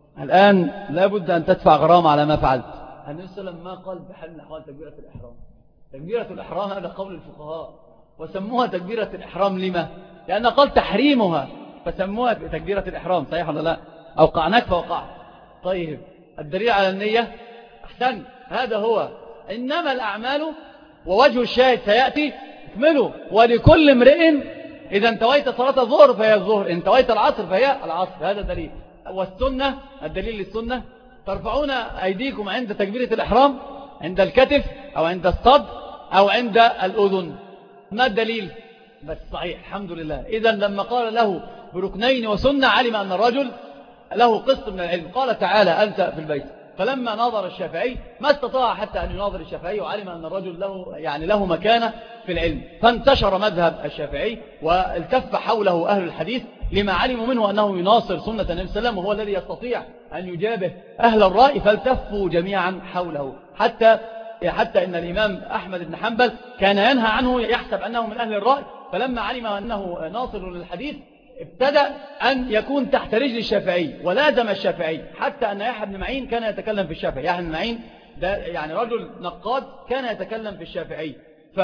الآن لابد أن تدفع غرامة على ما فعلت. النبي صلى الله عليه وسلم ما قال بحال من أحوال تكبيرة الإحرام. تكبيرة الإحرام هذا قول الفقهاء، وسموها تكبيرة الإحرام لما؟ لأن قال تحريمها فسموها تكبيرة الإحرام. صحيح ولا لا؟ أوقعناك فوقعت. طيب الدليل على النية أحسن، هذا هو. إنما الأعمال، ووجه الشاهد سيأتي اكملوا، ولكل امرئ إذا انتويت صلاة الظهر فهي الظهر، انتويت العصر فهي العصر. هذا دليل. والسنة، الدليل للسنة ترفعون أيديكم عند تكبيرة الإحرام عند الكتف أو عند الصدر أو عند الأذن. ما الدليل؟ بس صحيح الحمد لله. إذا لما قال له بركنين وسنة علم أن الرجل له قسط من العلم. قال تعالى أنت في البيت. فلما نظر الشافعي ما استطاع حتى أن يناظر الشافعي، وعلم أن الرجل له يعني له مكانة في العلم. فانتشر مذهب الشافعي والتف حوله أهل الحديث لما علموا منه أنه يناصر سنة النبي صلى الله عليه وسلم، وهو الذي يستطيع أن يجابه أهل الرأي، فالتفوا جميعا حوله. حتى حتى إن الإمام أحمد بن حنبل كان ينهى عنه، يحسب أنه من أهل الرأي. فلما علم أنه ناصر للحديث ابتدأ أن يكون تحت رجل الشافعي ولازم الشافعي، حتى أن يحيى بن معين كان يتكلم في الشافعي. يحيى بن معين ده يعني رجل نقاد كان يتكلم في الشافعي.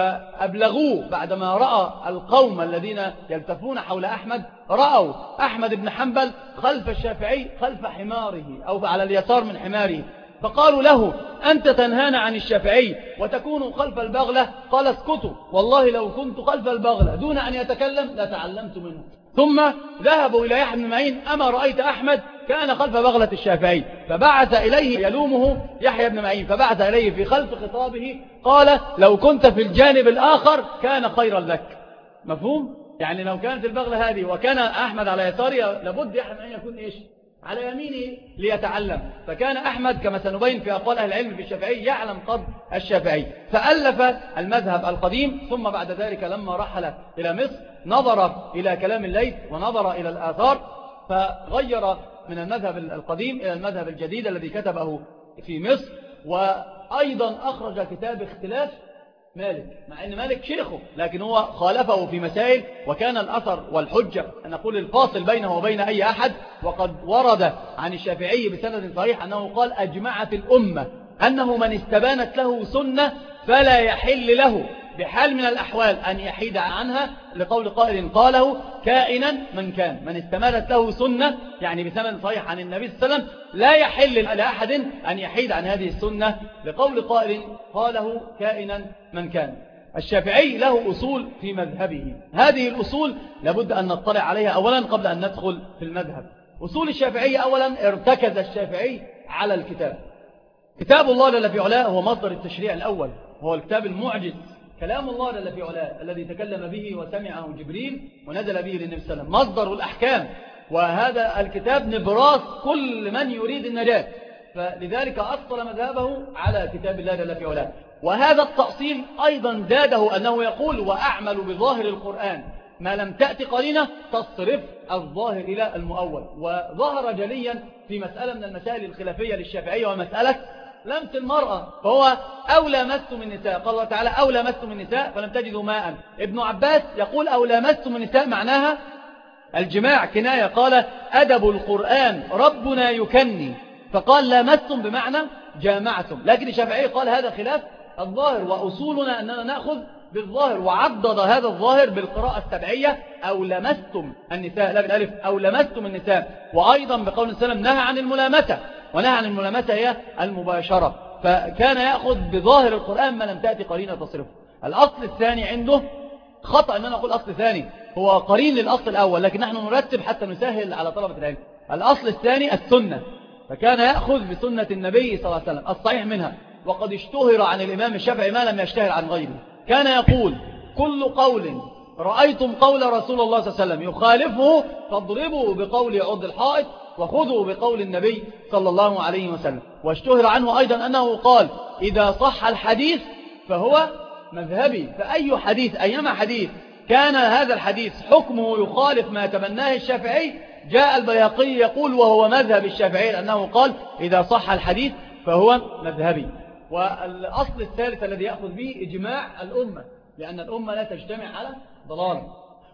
فأبلغوه بعدما رأى القوم الذين يلتفون حول أحمد، رأوا أحمد بن حنبل خلف الشافعي خلف حماره أو على اليسار من حماره، فقالوا له أنت تنهانا عن الشافعي وتكون خلف البغلة. قال اسكتوا، والله لو كنت خلف البغلة دون أن يتكلم لتعلمت منه. ثم ذهبوا إلى يحيى بن معين، أما رأيت أحمد كان خلف بغلة الشافعي، فبعث إليه يلومه يحيى بن معين، فبعث إليه في خلف خطابه قال لو كنت في الجانب الآخر كان خيرا لك. مفهوم؟ يعني لو كانت البغلة هذه وكان أحمد على يساره لابد يحيى بن معين يكون إيش؟ على يمينه ليتعلم. فكان أحمد كما سنبين في أقوال أهل العلم في الشافعي يعلم قدر الشافعي، فألف المذهب القديم. ثم بعد ذلك لما رحل إلى مصر نظر إلى كلام الليث ونظر إلى الآثار، فغير من المذهب القديم إلى المذهب الجديد الذي كتبه في مصر. وأيضا أخرج كتاب اختلاف مالك، مع أن مالك شيخه لكن هو خالفه في مسائل، وكان الأثر والحجة أن نقول الفاصل بينه وبين أي أحد. وقد ورد عن الشافعي بسند صحيح أنه قال: أجمعت الأمة أنه من استبانت له سنة فلا يحل له بحال من الأحوال أن يحيد عنها، لقول قائل قاله: كائنا من كان، من استمالت له سنة يعني بسند صحيح عن النبي صلى الله عليه وسلم لا يحل لأحد أن يحيد عن هذه السنة، لقول قائل قاله: كائنا من كان. الشافعي له أصول في مذهبه، هذه الأصول لابد أن نطلع عليها أولا قبل أن ندخل في المذهب. أصول الشافعي: أولا ارتكز الشافعي على الكتاب. كتاب الله جل في علاه هو مصدر التشريع الأول، هو الكتاب المعجز، كلام الله جل في علاه الذي تكلم به وسمعه جبريل ونزل به للنبي صلى الله عليه وسلم، مصدر الأحكام، وهذا الكتاب نبراس كل من يريد النجاة، فلذلك أصل مذهبه على كتاب الله جل في علاه. وهذا التأصيل أيضا زاده أنه يقول: وأعمل بظاهر القرآن ما لم تأتي قرينة تصرف الظاهر إلى المؤول. وظهر جليا في مسألة من المسائل الخلافية للشافعية، ومسألة لمس المرأة، فهو أو لامستم النساء، قال الله تعالى: أو لامستم النساء فلم تجدوا ماء. ابن عباس يقول: أو لامستم النساء معناها الجماع كناية، قال: أدب القرآن ربنا يكني، فقال لامستم بمعنى جامعتم. لكن الشافعي قال هذا خلاف الظاهر، وأصولنا أننا نأخذ بالظاهر، وعضد هذا الظاهر بالقراءة السبعية: أو لمستم النساء، لا بالألف، أو لمستم النساء. وأيضا بقول السلام نهى عن الملامسة، ونهى عن الملامسة هي المباشرة، فكان يأخذ بظاهر القرآن ما لم تأتي قرينة تصرفه. الأصل الثاني عنده خطأ أن أنا أقول أصل ثاني، هو قرين للأصل الأول، لكن نحن نرتب حتى نسهل على طلبة العلم. الأصل الثاني السنة، فكان يأخذ بسنة النبي صلى الله عليه وسلم الصحيح منها. وقد اشتهر عن الإمام الشافعي ما لم يشتهر عن غيره، كان يقول: كل قول رأيتم قول رسول الله صلى الله عليه وسلم يخالفه فاضربوا بقول عض الحائط وخذوا بقول النبي صلى الله عليه وسلم. واشتهر عنه أيضا أنه قال: إذا صح الحديث فهو مذهبي. فأي حديث، أيما حديث كان هذا الحديث حكمه يخالف ما تبناه الشافعي، جاء البيهقي يقول وهو مذهب الشافعي أنه قال: إذا صح الحديث فهو مذهبي. والأصل الثالث الذي يأخذ به إجماع الأمة، لأن الأمة لا تجتمع على ضلال.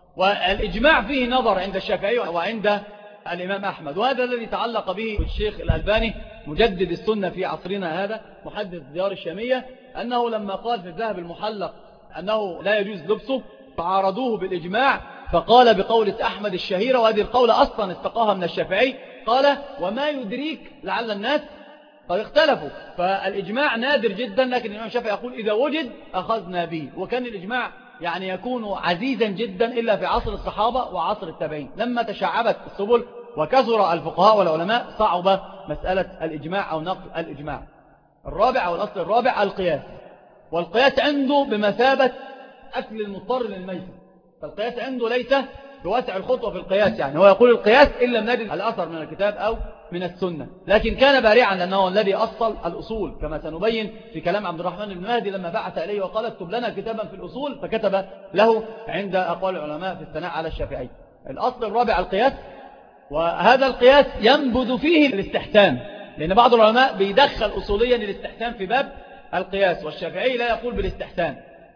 والإجماع فيه نظر عند الشافعي وعند الإمام أحمد، وهذا الذي تعلق به الشيخ الألباني مجدد السنة في عصرنا هذا، محدث ديار الشامية، أنه لما قال في الذهب المحلق أنه لا يجوز لبسه فعارضوه بالإجماع، فقال بقولة أحمد الشهيرة، وهذه القولة أصلا استقاها من الشافعي، قال: وما يدريك لعل الناس قد اختلفوا. فالإجماع نادر جدا، لكن الإمام الشافعي يقول: إذا وجد أخذنا به. وكان الإجماع يعني يكون عزيزا جدا إلا في عصر الصحابة وعصر التابعين، لما تشعبت السبل وكثر الفقهاء والعلماء صعب مسألة الإجماع أو نقل الإجماع. الرابع أو الأصل الرابع القياس، والقياس عنده بمثابة أكل المضطر للميتة، فالقياس عنده ليس بوسع الخطوة في القياس، يعني هو يقول القياس إلا من نجد الأثر من الكتاب أو من السنة، لكن كان بارعا لأنه الذي أصل الأصول، كما سنبين في كلام عبد الرحمن بن مهدي لما بعث إليه وقال: اكتب لنا كتابا في الأصول، فكتب له عند أقوال العلماء في الثناء على الشافعي. الأصل الرابع القياس، وهذا القياس ينبذ فيه الاستحسان، لأن بعض العلماء بيدخل أصوليا الاستحسان في باب القياس، والشافعي لا يقول بالاستحسان،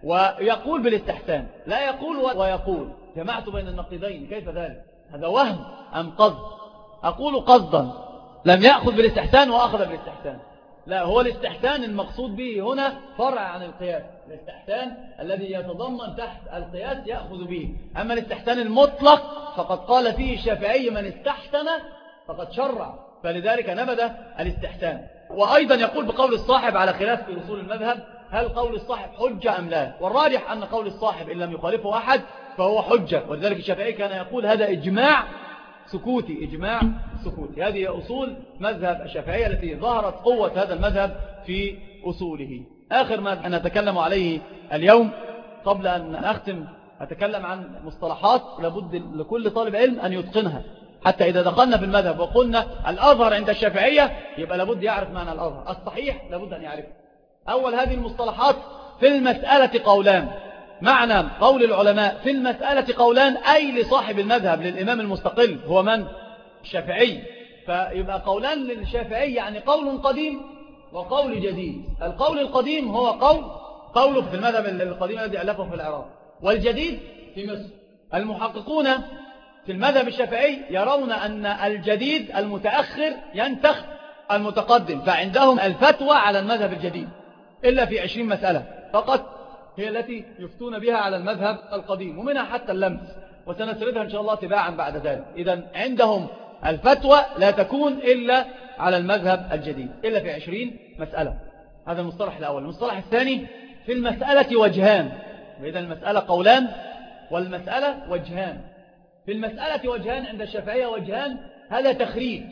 ويقول بالاستحسان، لا يقول ويقول. جمعت بين النقيضين، كيف ذلك؟ هذا وهم أم قصد؟ أقول قصدا، لم يأخذ بالاستحسان وأخذ بالاستحسان، لا، هو الاستحسان المقصود به هنا فرع عن القياس، الاستحسان الذي يتضمن تحت القياس يأخذ به. أما الاستحسان المطلق فقد قال فيه الشافعي: من استحسن فقد شرع، فلذلك نبذ الاستحسان. وأيضا يقول بقول الصاحب على خلاف في أصول المذهب: هل قول الصاحب حجة أم لا؟ والراجح أن قول الصاحب إن لم يخالفه أحد فهو حجة، ولذلك الشافعي كان يقول هذا إجماع سكوتي، إجماع سكوتي. هذه أصول مذهب الشافعية التي ظهرت قوة هذا المذهب في أصوله. آخر ما نتكلم عليه اليوم قبل أن أختم أتكلم عن مصطلحات لابد لكل طالب علم أن يتقنها، حتى إذا دخلنا في المذهب وقلنا الأظهر عند الشافعية يبقى لابد يعرف معنى الأظهر، الصحيح لابد أن يعرفه. أول هذه المصطلحات: في المسألة قولان. معنى قول العلماء في المسألة قولان أي لصاحب المذهب، للإمام المستقل هو من؟ الشافعي. فيبقى قولان للشافعي يعني قول قديم وقول جديد. القول القديم هو قول قوله في المذهب القديم الذي ألفه في العراق، والجديد في مصر. المحققون في المذهب الشافعي يرون أن الجديد المتأخر ينتخ المتقدم، فعندهم الفتوى على المذهب الجديد إلا في عشرين مسألة فقط هي التي يفتون بها على المذهب القديم، ومنها حتى اللمس، وسنسردها إن شاء الله تباعا بعد ذلك. إذن عندهم الفتوى لا تكون إلا على المذهب الجديد إلا في عشرين مسألة. هذا المصطلح الأول. المصطلح الثاني في المسألة وجهان. إذن المسألة قولان والمسألة وجهان. في المسألة وجهان عند الشافعية وجهان، هذا تخريج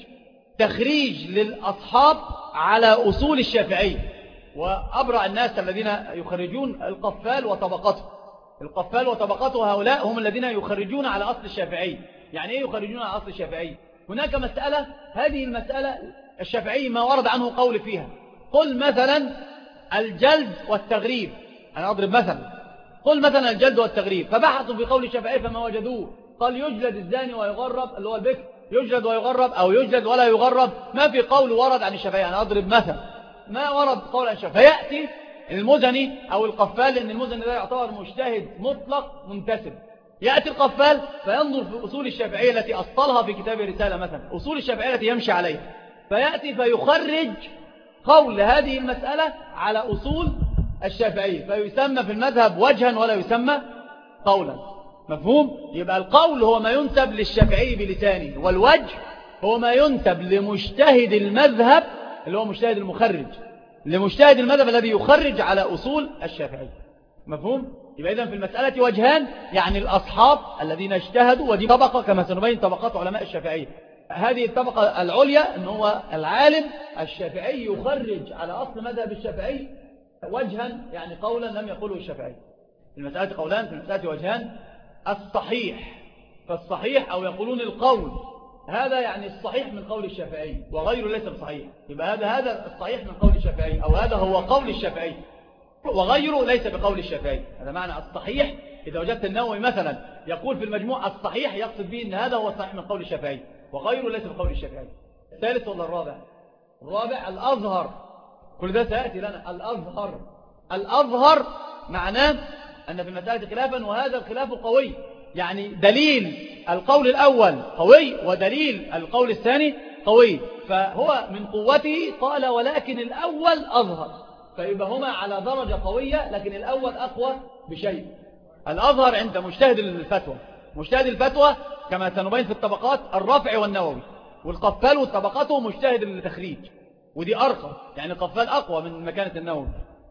تخريج للأصحاب على أصول الشافعي. وأبرع الناس الذين يخرجون القفال وطبقته. القفال وطبقته هؤلاء هم الذين يخرجون على أصل الشافعي. يعني إيه يخرجون على أصل الشافعي؟ هناك مسألة، هذه المسألة الشافعي ما ورد عنه قول فيها. قل مثلا الجلد والتغريب، أنا أضرب مثلا، قل مثلا الجلد والتغريب، فبحثوا في قول الشافعي فما وجدوه. قال يجلد الزاني ويغرب، اللي هو البكر، يجلد ويغرب أو يجلد ولا يغرب. ما في قول ورد عن الشافعي. أنا أضرب مثلا ما ورد قول عن الشافعي. فيأتي المزني أو القفال، لأن المزني ده يعتبر مجتهد مطلق منتسب. يأتي القفال فينظر في أصول الشافعية التي أصلها في كتاب الرسالة مثلا، أصول الشافعية التي يمشي عليها، فيأتي فيخرج قول هذه المسألة على أصول الشافعية، فيسمى في المذهب وجها ولا يسمى قولا. مفهوم؟ يبقى القول هو ما ينسب للشافعي بلسانه، والوجه هو ما ينسب لمجتهد المذهب اللي هو مجتهد المخرج، لمجتهد المذهب الذي يخرج على أصول الشافعي. مفهوم؟ يبقى إذن في المسألة وجهان، يعني الأصحاب الذين اجتهدوا، ودي طبقة كما سنبين طبقات علماء الشافعية. هذه الطبقة العليا أنه هو العالم الشافعي يخرج على أصل مذهب الشافعي وجها، يعني قولا لم يقوله الشافعي. في المسألة قولان، في المسألة وجهان. الصحيح، فالصحيح أو يقولون القول هذا يعني الصحيح من قول الشافعي وغيره ليس بصحيح. يبقى هذا هذا الصحيح من قول الشافعي، أو هذا هو قول الشافعي وغيره ليس بقول الشافعي. هذا معنى الصحيح. إذا وجدت النووي مثلا يقول في المجموع الصحيح، يقصد به أن هذا هو الصحيح من قول الشافعي وغيره ليس بقول الشافعي. الثالث ولا الرابع؟ الرابع الأظهر. كل ده سيأتي لنا. الأظهر الأظهر معناه أن في المسألة خلافا، وهذا الخلاف قوي، يعني دليل القول الأول قوي ودليل القول الثاني قوي، فهو من قوته قال ولكن الأول أظهر، فيبقى هما على درجة قوية، لكن الأول أقوى بشيء. الأظهر عند مجتهد الفتوى. مجتهد الفتوى كما سنبين في الطبقات الرافع والنووي، والقفال والطبقاته مجتهد التخريج، ودي أرقى، يعني القفال أقوى من مكانة النووي.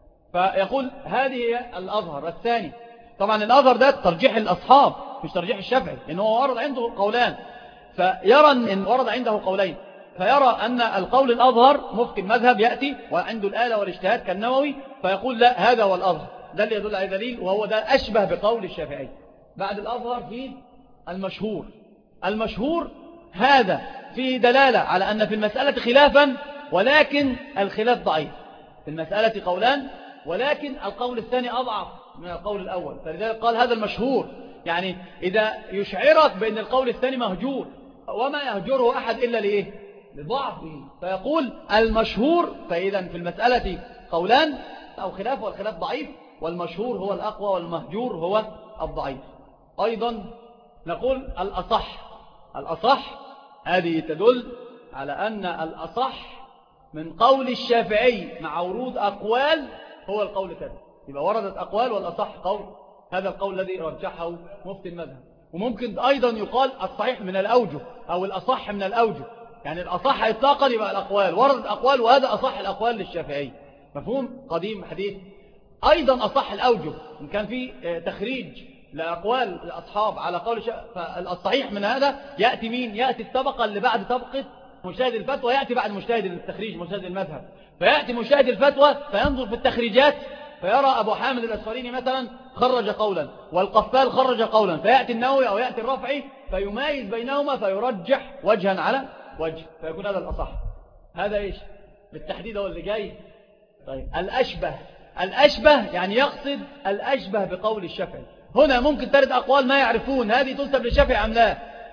فيقول هذه هي الأظهر. الثاني طبعا الأظهر ده ترجيح الأصحاب مش ترجيح الشافعي، إنه ورد عنده قولان، فيرى أن ورد عنده قولين، فيرى أن القول الأظهر مفتي المذهب يأتي وعنده الآلة والاجتهاد كالنووي، فيقول لا هذا هو الأظهر، ده اللي يدل على دليل، وهو ده أشبه بقول الشافعي. بعد الأظهر في المشهور. المشهور هذا فيه دلالة على أن في المسألة خلافا، ولكن الخلاف ضعيف. في المسألة قولان، ولكن القول الثاني أضعف من القول الأول، فلذلك قال هذا المشهور، يعني إذا يشعرك بأن القول الثاني مهجور، وما يهجره أحد إلا لإيه؟ لضعفه، فيقول المشهور. فإذا في المسألة قولان أو خلاف، والخلاف ضعيف، والمشهور هو الأقوى والمهجور هو الضعيف. أيضا نقول الأصح. الأصح هذه تدل على أن الأصح من قول الشافعي مع ورود أقوال هو القول كذا. يبقى وردت أقوال والأصح قول، هذا القول الذي رجحه مفتي المذهب. وممكن أيضا يقال الصحيح من الأوجه أو الأصح من الأوجه، يعني الأصح إطلاقا يبقى الأقوال، وردت أقوال وهذا أصح الأقوال للشافعي. مفهوم؟ قديم حديث. أيضا أصح الأوجه إن كان في تخريج لأقوال الأصحاب على قول الشافعي، فالصحيح من هذا يأتي مين؟ يأتي الطبقة اللي بعد طبقة مجتهد الفتوى، يأتي بعد مجتهد التخريج مجتهد المذهب، فيأتي مجتهد الفتوى فينظر في التخريجات، فيرى أبو حامد الأسفريني مثلا خرج قولا، والقفال خرج قولا، فيأتي النووي أو يأتي الرافعي فيميز بينهما فيرجح وجها على وجه، فيكون هذا الأصح. هذا إيش بالتحديد هو اللي جاي. طيب الأشبه. الأشبه يعني يقصد الأشبه بقول الشافعي. هنا ممكن ترد أقوال ما يعرفون هذه تنسب للشافعي أم لا،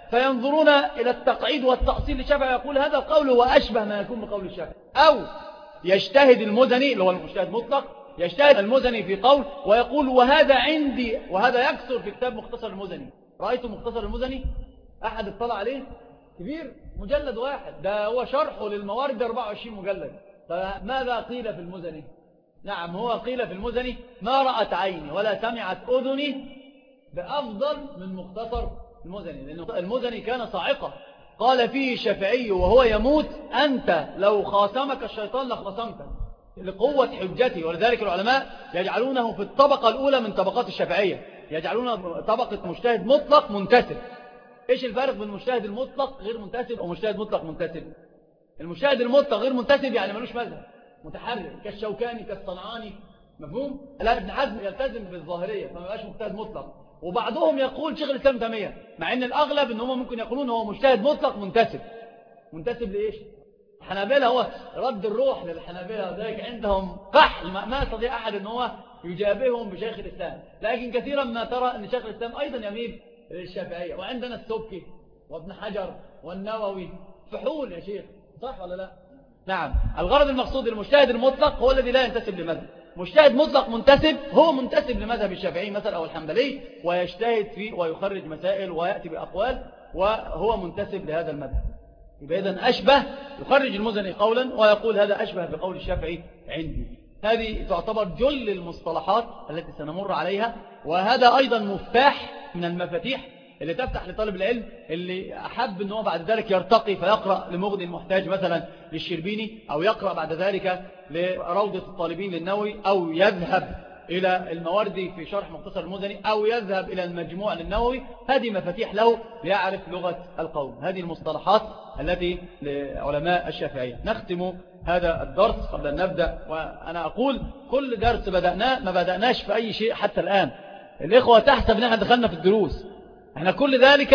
فينظرون إلى التقعيد والتأصيل للشافعي ويقول هذا القول هو أشبه ما يكون بقول الشافعي. أو يجتهد المزني اللي هو المجتهد مطلق، يجتهد المزني في قول ويقول وهذا عندي، وهذا يكثر في كتاب مختصر المزني. رأيتم مختصر المزني؟ أحد اطلع عليه؟ كبير، مجلد واحد، ده هو شرحه للموارد أربعة وعشرين مجلد. فماذا قيل في المزني؟ نعم، هو قيل في المزني ما رأت عيني ولا سمعت أذني بأفضل من مختصر المزني، لأن المزني كان صاعقة. قال فيه الشافعي وهو يموت أنت لو خاصمك الشيطان لخاصمك، لقوة حجته. ولذلك العلماء يجعلونه في الطبقة الأولى من طبقات الشافعية، يجعلونه طبقة مجتهد مطلق منتسب. إيش الفرق بين المجتهد المطلق غير منتسب ومجتهد مطلق منتسب؟ المجتهد المطلق غير منتسب يعني ملوش مذهب، متحرر كالشوكاني كالصنعاني، مفهوم؟ لا، ابن حزم يلتزم بالظاهرية فما بقاش مجتهد مطلق. وبعضهم يقول شيخ الإسلام تيمية، مع ان الأغلب ان هم ممكن يقولون هو مجتهد مطلق منتسب. منتسب لإيش؟ الحنابلة هو رد الروح للحنابلة، وذلك عندهم فحل ما يستطيع أحد ان هو يجابههم بشيخ الإسلام. لكن كثيرا ما ترى ان شيخ الإسلام أيضا يميل للشافعية. وعندنا السبكي وابن حجر والنووي، فحول يا شيخ، صح ولا لا؟ نعم. الغرض المقصود المجتهد المطلق هو الذي لا ينتسب لمذهب. مجتهد مطلق منتسب هو منتسب لمذهب الشافعي مثلا أو الحنبلي، ويجتهد فيه ويخرج مسائل ويأتي بأقوال وهو منتسب لهذا المذهب. يبقى إذن أشبه، يخرج المزني قولا ويقول هذا أشبه بقول الشافعي عندي. هذه تعتبر جل المصطلحات التي سنمر عليها، وهذا أيضا مفتاح من المفاتيح اللي تفتح لطالب العلم اللي أحب أنه بعد ذلك يرتقي فيقرأ لمغني المحتاج مثلا للشربيني، أو يقرأ بعد ذلك لروضة الطالبين للنووي، أو يذهب إلى المواردي في شرح مختصر المزني، أو يذهب إلى المجموع للنووي. هذه مفاتيح له ليعرف لغة القوم. هذه المصطلحات التي لعلماء الشافعية. نختم هذا الدرس قبل أن نبدأ، وأنا أقول كل درس بدأناه ما بدأناش في أي شيء حتى الآن. الإخوة تحسب أن احنا دخلنا في الدروس، احنا كل ذلك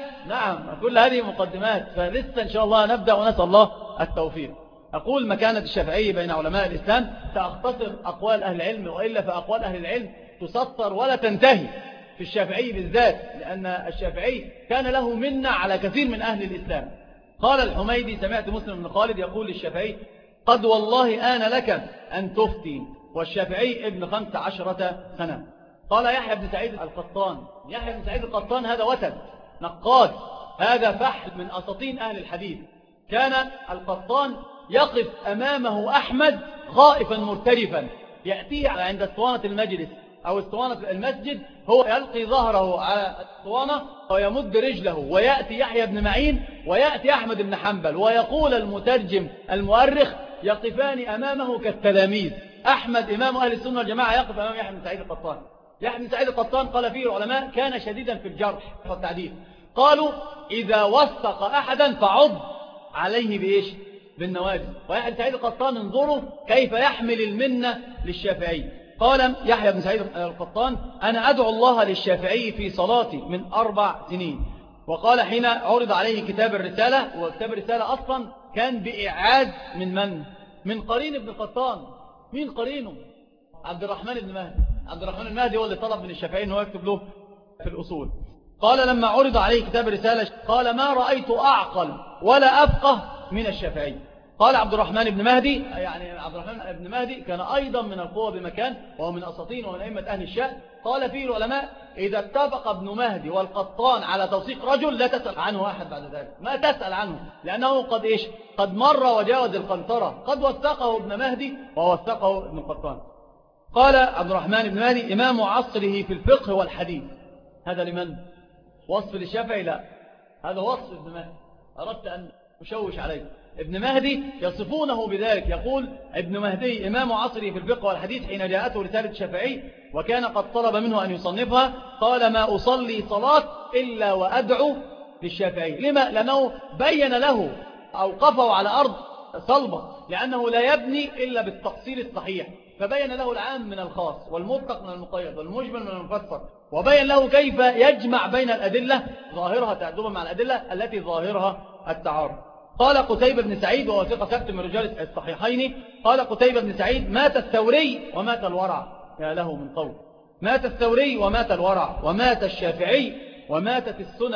نعم كل هذه مقدمات، فلسه إن شاء الله نبدأ ونسأل الله التوفيق. أقول مكانة الشافعي بين علماء الإسلام، سأختصر أقوال أهل العلم، وإلا فأقوال أهل العلم تسطر ولا تنتهي في الشافعي بالذات، لأن الشافعي كان له منة على كثير من أهل الإسلام. قال الحميدي سمعت مسلم بن خالد يقول للشافعي قد والله آن لك أن تفتي، والشافعي ابن خمس عشرة سنة. قال يحيى بن سعيد القطان، يحيى بن سعيد القطان هذا وتد نقاد، هذا فحل من أساطين أهل الحديث. كان القطان يقف أمامه أحمد خائفا مرترفا، يأتيه عند اسطوانة المجلس أو اسطوانة المسجد، هو يلقي ظهره على الاسطوانة ويمد رجله، ويأتي يحيى بن معين ويأتي أحمد بن حنبل، ويقول المترجم المؤرخ يقفان أمامه كالتلاميذ. أحمد إمام أهل السنة والجماعة يقف أمام يحيى بن سعيد القطان. يحيى بن سعيد القطان قال فيه العلماء كان شديدا في الجرح والتعديل. قالوا إذا وثق أحدا فعض عليه بإيش؟ بالنواجذ. ويحيى بن سعيد القطان انظروا كيف يحمل المنة للشافعي. قال يحيى بن سعيد القطان أنا أدعو الله للشافعي في صلاتي من أربع سنين. وقال حين عرض عليه كتاب الرسالة، وكتاب الرسالة أصلا كان بإعاد من من؟ من قرين ابن القطان. مين قرينه؟ عبد الرحمن بن مهدي. عبد الرحمن المهدي هو اللي طلب من الشافعي أنه يكتب له في الأصول. قال لما عرض عليه كتاب الرسالة قال ما رأيت أعقل ولا أفقه من الشافعي. قال عبد الرحمن بن مهدي، يعني عبد الرحمن بن مهدي كان أيضا من القوة بمكان، وهو من أساطين ومن أئمة أهل الشأن. قال فيه العلماء إذا اتفق ابن مهدي والقطان على توثيق رجل لا تسأل عنه أحد بعد ذلك، ما تسأل عنه، لأنه قد إيش؟ قد مر وجاوز القنطرة، قد وثقه ابن مهدي ووثقه ابن القطان. قال عبد الرحمن بن مهدي إمام عصره في الفقه والحديث. هذا لمن؟ وصف للشافعي؟ لا، هذا وصف ابن مهدي، أردت أن أشوش عليه. ابن مهدي يصفونه بذلك، يقول ابن مهدي إمام عصره في الفقه والحديث حين جاءته رسالة الشافعي وكان قد طلب منه أن يصنفها قال ما أصلي صلاة إلا وأدعو للشافعي. لما؟ لأنه بين له أوقفه على أرض صلبة، لأنه لا يبني إلا بالتقصير الصحيح، فبين له العام من الخاص والمطلق من المقيد والمجمل من المفسر، وبين له كيف يجمع بين الأدلة ظاهرها تأدبا مع الأدلة التي ظاهرها التعارض. قال قتيبة بن سعيد وهو ثقة ثبت من رجال الصحيحين، قال قتيبة بن سعيد مات الثوري ومات الورع. يا له من قول، مات الثوري ومات الورع، ومات الشافعي وماتت السنن،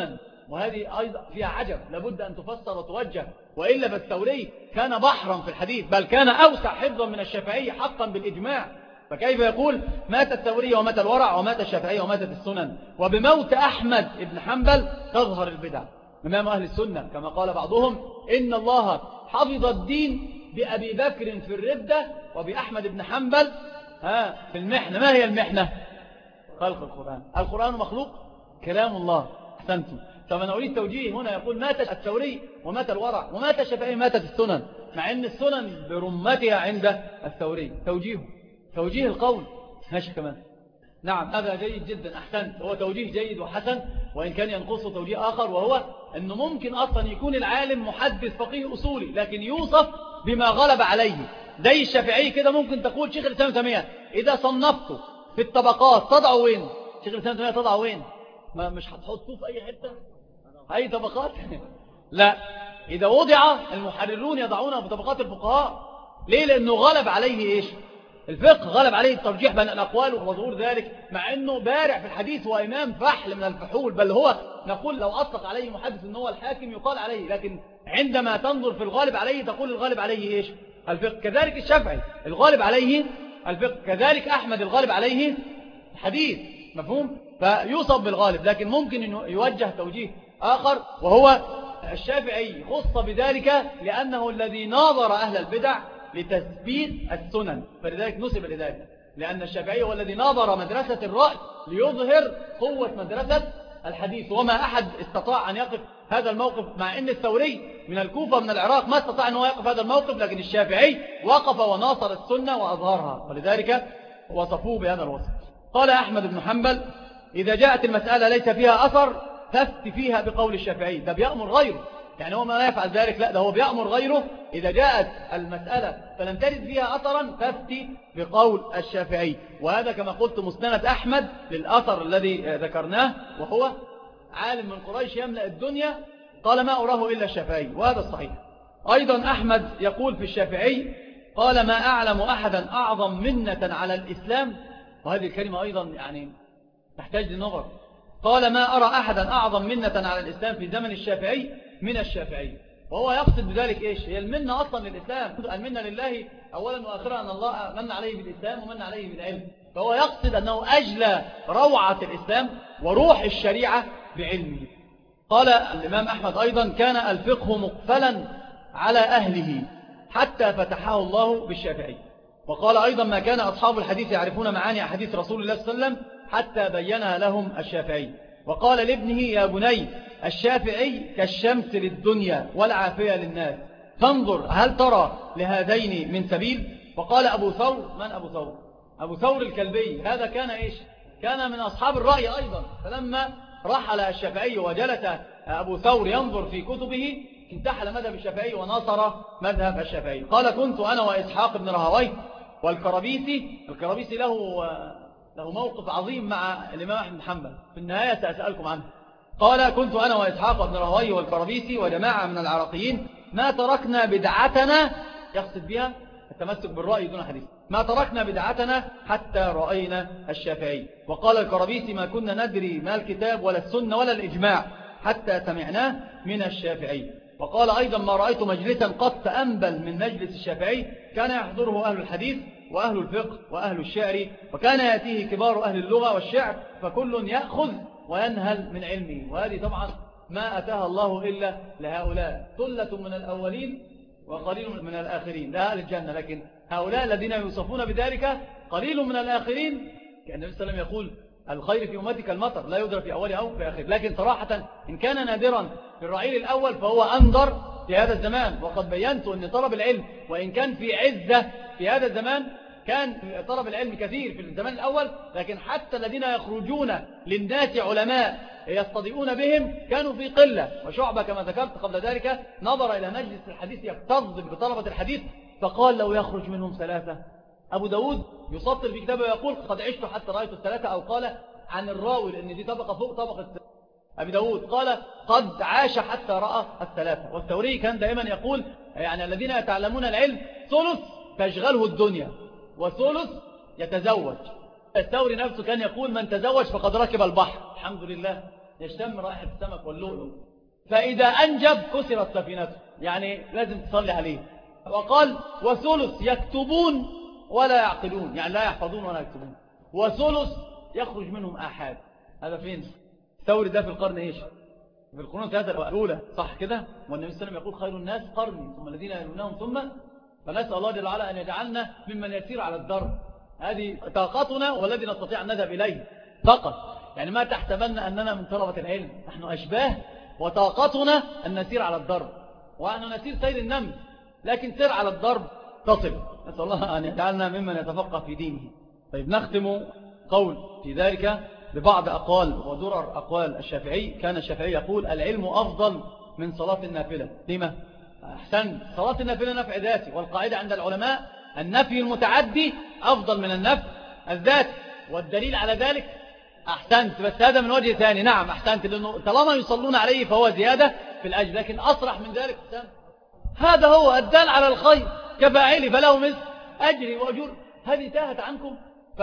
وهذه أيضا فيها عجب لابد أن تفسر وتوجه، وإلا فالثوري كان بحرا في الحديث، بل كان أوسع حفظا من الشافعي حقا بالإجماع. فكيف يقول مات الثوري ومات الورع ومات الشافعي وماتت السنن؟ وبموت أحمد بن حنبل تظهر البدع. إمام أهل السنة كما قال بعضهم إن الله حفظ الدين بأبي بكر في الردة وبأحمد بن حنبل ها في المحنة. ما هي المحنة؟ خلق القرآن. القرآن مخلوق كلام الله. أحسنتم. فمن أريد توجيه هنا يقول مات الثوري ومات الورع ومات الشافعي ماتت السنن، مع أن السنن برمتها عند الثوري. توجيه توجيه القول ماشي كمان. نعم هذا جيد جدا. أحسنت. هو توجيه جيد وحسن، وإن كان ينقصه توجيه آخر، وهو أنه ممكن أصلا يكون العالم محدث فقيه أصولي لكن يوصف بما غلب عليه. زي الشافعي كده ممكن تقول شيخ الإسلام تيمية إذا صنفته في الطبقات تضعه وين؟ شيخ الإسلام تيمية تضعه وين؟ ما مش هتحطوه في أي حتة أي طبقات لا، إذا وضع المحررون يضعونه في طبقات الفقهاء. ليه؟ لأنه غلب عليه إيش؟ الفقه، غلب عليه الترجيح بين الأقوال وظهور ذلك، مع أنه بارع في الحديث وإمام فحل من الفحول، بل هو نقول لو أطلق عليه محدث أنه هو الحاكم يقال عليه، لكن عندما تنظر في الغالب عليه تقول الغالب عليه إيش؟ الفقه. كذلك الشافعي الغالب عليه الفقه، كذلك أحمد الغالب عليه الحديث. مفهوم؟ فيوصف بالغالب، لكن ممكن أنه يوجه توجيه آخر، وهو الشافعي خص بذلك لأنه الذي ناظر أهل البدع لتثبيت السنن، فلذلك نسب لذلك، لأن الشافعي هو الذي ناظر مدرسة الرأي ليظهر قوة مدرسة الحديث. وما أحد استطاع أن يقف هذا الموقف، مع أن الثوري من الكوفة من العراق ما استطاع أنه يقف هذا الموقف، لكن الشافعي وقف وناصر السنة وأظهرها، ولذلك وصفوه بهذا الوصف. قال أحمد بن حنبل إذا جاءت المسألة ليس فيها أثر فافت فيها بقول الشافعي. ده بيأمر غيره، يعني هو ما لا يفعل ذلك، لا ده هو بيأمر غيره إذا جاءت المسألة فلم تجد فيها أثرا فافتي بقول الشافعي. وهذا كما قلت مسند أحمد للأثر الذي ذكرناه، وهو عالم من قريش يملأ الدنيا قال ما أراه إلا الشافعي، وهذا الصحيح. أيضا أحمد يقول في الشافعي قال ما أعلم أحدا أعظم منة على الإسلام، وهذه الكلمة أيضا يعني تحتاج لنظر. قال ما أرى أحدا أعظم منة على الإسلام في زمن الشافعي من الشافعي. وهو يقصد بذلك إيش؟ هي المنة أصلا للإسلام، المنة لله أولا وآخرا أن الله من عليه بالإسلام ومن عليه بالعلم. فهو يقصد أنه أجلى روعة الإسلام وروح الشريعة بعلمه. قال الإمام أحمد أيضا كان الفقه مقفلا على أهله حتى فتحه الله بالشافعي. وقال أيضا ما كان أصحاب الحديث يعرفون معاني أحاديث رسول الله صلى الله عليه وسلم حتى بينها لهم الشافعي. وقال لابنه يا بني الشافعي كالشمس للدنيا والعافية للناس، فانظر هل ترى لهذين من سبيل. وقال أبو ثور، من أبو ثور؟ أبو ثور الكلبي، هذا كان إيش؟ كان من أصحاب الرأي أيضا. فلما رحل الشافعي وجلس أبو ثور ينظر في كتبه انتحل مذهب الشافعي وناصر مذهب الشافعي. قال كنت أنا وإسحاق بن راهويه والكرابيسي، الكرابيسي له له موقف عظيم مع الإمام أحمد بن حنبل، في النهاية سأسألكم عنه. قال كنت أنا وإسحاق بن راهويه والكرابيسي وجماعة من العراقيين ما تركنا بدعتنا، يقصد بها التمسك بالرأي دون حديث، ما تركنا بدعتنا حتى رأينا الشافعي. وقال الكرابيسي ما كنا ندري ما الكتاب ولا السنة ولا الإجماع حتى سمعناه من الشافعي. وقال أيضا ما رأيت مجلسا قط أنبل من مجلس الشافعي، كان يحضره أهل الحديث وأهل الفقه وأهل الشعر، وكان يأتيه كبار أهل اللغة والشعر فكل يأخذ وينهل من علمه. وهذه طبعا ما أتاها الله إلا لهؤلاء، ثلة من الأولين وقليل من الآخرين، لا أهل الجنة، لكن هؤلاء الذين يوصفون بذلك قليل من الآخرين. كأن النبي صلى الله عليه وسلم يقول الخير في أمتك المطر لا يدرى في أول أو في آخر. لكن صراحة إن كان نادرا في الرعيل الأول فهو أنظر في هذا الزمان. وقد بينت أن طلب العلم وإن كان في عزة في هذا الزمان كان طلب العلم كثير في الزمان الأول، لكن حتى الذين يخرجون للناس علماء يستضيئون بهم كانوا في قلة. وشعبة كما ذكرت قبل ذلك نظر إلى مجلس الحديث يكتظ بطلبة الحديث فقال لو يخرج منهم ثلاثة. أبو داود يسطر في كتابه ويقول قد عشت حتى رأيت الثلاثة، أو قال عن الراوي لأن دي طبقة فوق طبقة أبي داود، قال قد عاش حتى رأى الثلاثة. والثوري كان دائما يقول يعني الذين يتعلمون العلم ثلث تشغله الدنيا وثلث يتزوج. الثوري نفسه كان يقول من تزوج فقد ركب البحر. الحمد لله يشتم رائحة السمك واللؤلؤ، فإذا أنجب كسرت سفينته، يعني لازم تصلي عليه. وقال وثلث يكتبون ولا يعقلون، يعني لا يحفظون ولا يكتبون، وثلث يخرج منهم آحاد. هذا فين؟ الثوري ده في القرن إيش؟ في القرون الثلاثة الأولى، صح كده؟ والنبي صلى الله عليه وسلم يقول خير الناس قرني ثم الذين يلونهم ثم، فنسأل الله جل وعلا أن يجعلنا ممن يسير على الدرب. هذه طاقتنا والذي نستطيع أن نذهب إليه فقط، يعني ما تحسبن أننا من طلبة العلم، نحن أشباه، وطاقتنا أن نسير على الدرب، ونحن نسير سير النمل، لكن سير على الدرب تصل. نسأل الله أن يجعلنا ممن يتفقه في دينه. طيب نختم قول في ذلك ببعض أقوال ودرر أقوال الشافعي. كان الشافعي يقول العلم أفضل من صلاة النافلة. لما؟ أحسن، صلاة النافلة نفع ذاتي، والقاعدة عند العلماء النفي المتعدي أفضل من النفي الذاتي، والدليل على ذلك أحسنت، بس هذا من وجه ثاني. نعم أحسنت، لأنه طالما يصلون عليه فهو زيادة في الأجر، لكن أصرح من ذلك أحسنت، هذا هو الدال على الخير كفاعله فله مثل أجري وأجور. هذه تاهت عنكم،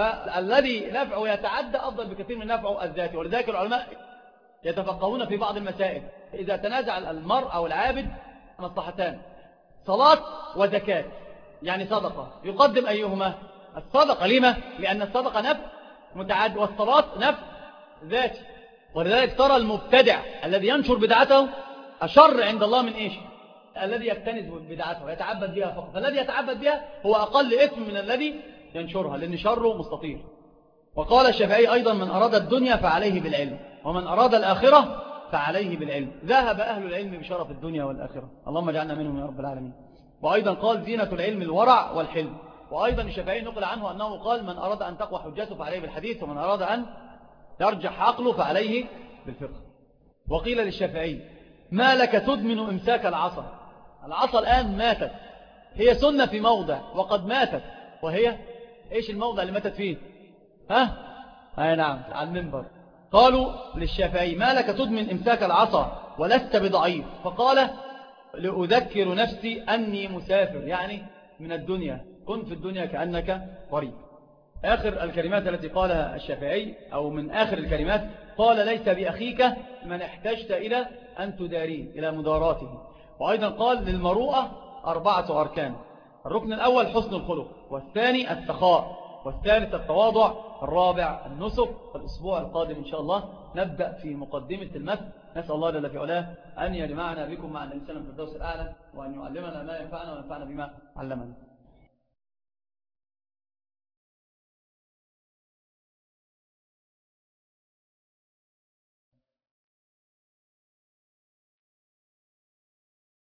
فالذي نفعه يتعدى أفضل بكثير من نفعه الذاتي. ولذلك العلماء يتفقهون في بعض المسائل. إذا تنازع المرء أو العابد مصلحتان، صلاة وزكاة، يعني صدقة، يقدم أيهما؟ الصدقة. لما؟ لأن الصدقة نفع متعد والصلاة نفع ذاتي. ولذلك ترى المبتدع الذي ينشر بدعته أشر عند الله من إيش؟ الذي يكتنز بدعته ويتعبد بها فقط. فالذي يتعبد بها هو أقل إثم من الذي ينشرها، لأن شره مستطير. وقال الشافعي أيضا من أراد الدنيا فعليه بالعلم، ومن أراد الآخرة فعليه بالعلم. ذهب أهل العلم بشرف الدنيا والآخرة، اللهم اجعلنا منهم يا رب العالمين. وأيضا قال زينة العلم الورع والحلم. وأيضا الشافعي نقل عنه أنه قال من أراد أن تقوى حجته فعليه بالحديث، ومن أراد أن يرجح عقله فعليه بالفقه. وقيل للشافعي ما لك تدمن إمساك العصا؟ العصا الآن ماتت، هي سنة في موضع وقد ماتت، وهي إيش الموضع اللي ماتت فيه؟ ها؟ أي نعم، على المنبر. قالوا للشافعي ما لك تدمن إمساك العصا ولست بضعيف؟ فقال لأذكر نفسي أني مسافر، يعني من الدنيا، كن في الدنيا كأنك غريب. آخر الكلمات التي قالها الشافعي أو من آخر الكلمات قال ليس بأخيك من احتجت إلى أن تداريه، إلى مداراته. وأيضا قال للمروءة أربعة أركان، الركن الأول حسن الخلق، والثاني السخاء، والثالث التواضع، الرابع النسك. الأسبوع القادم إن شاء الله نبدأ في مقدمة المثل. نسأل الله جل في علاه أن يجمعنا بكم مع النبي صلى الله عليه وسلم في الدرس الأعلى، وأن يعلمنا ما ينفعنا وينفعنا بما علمنا.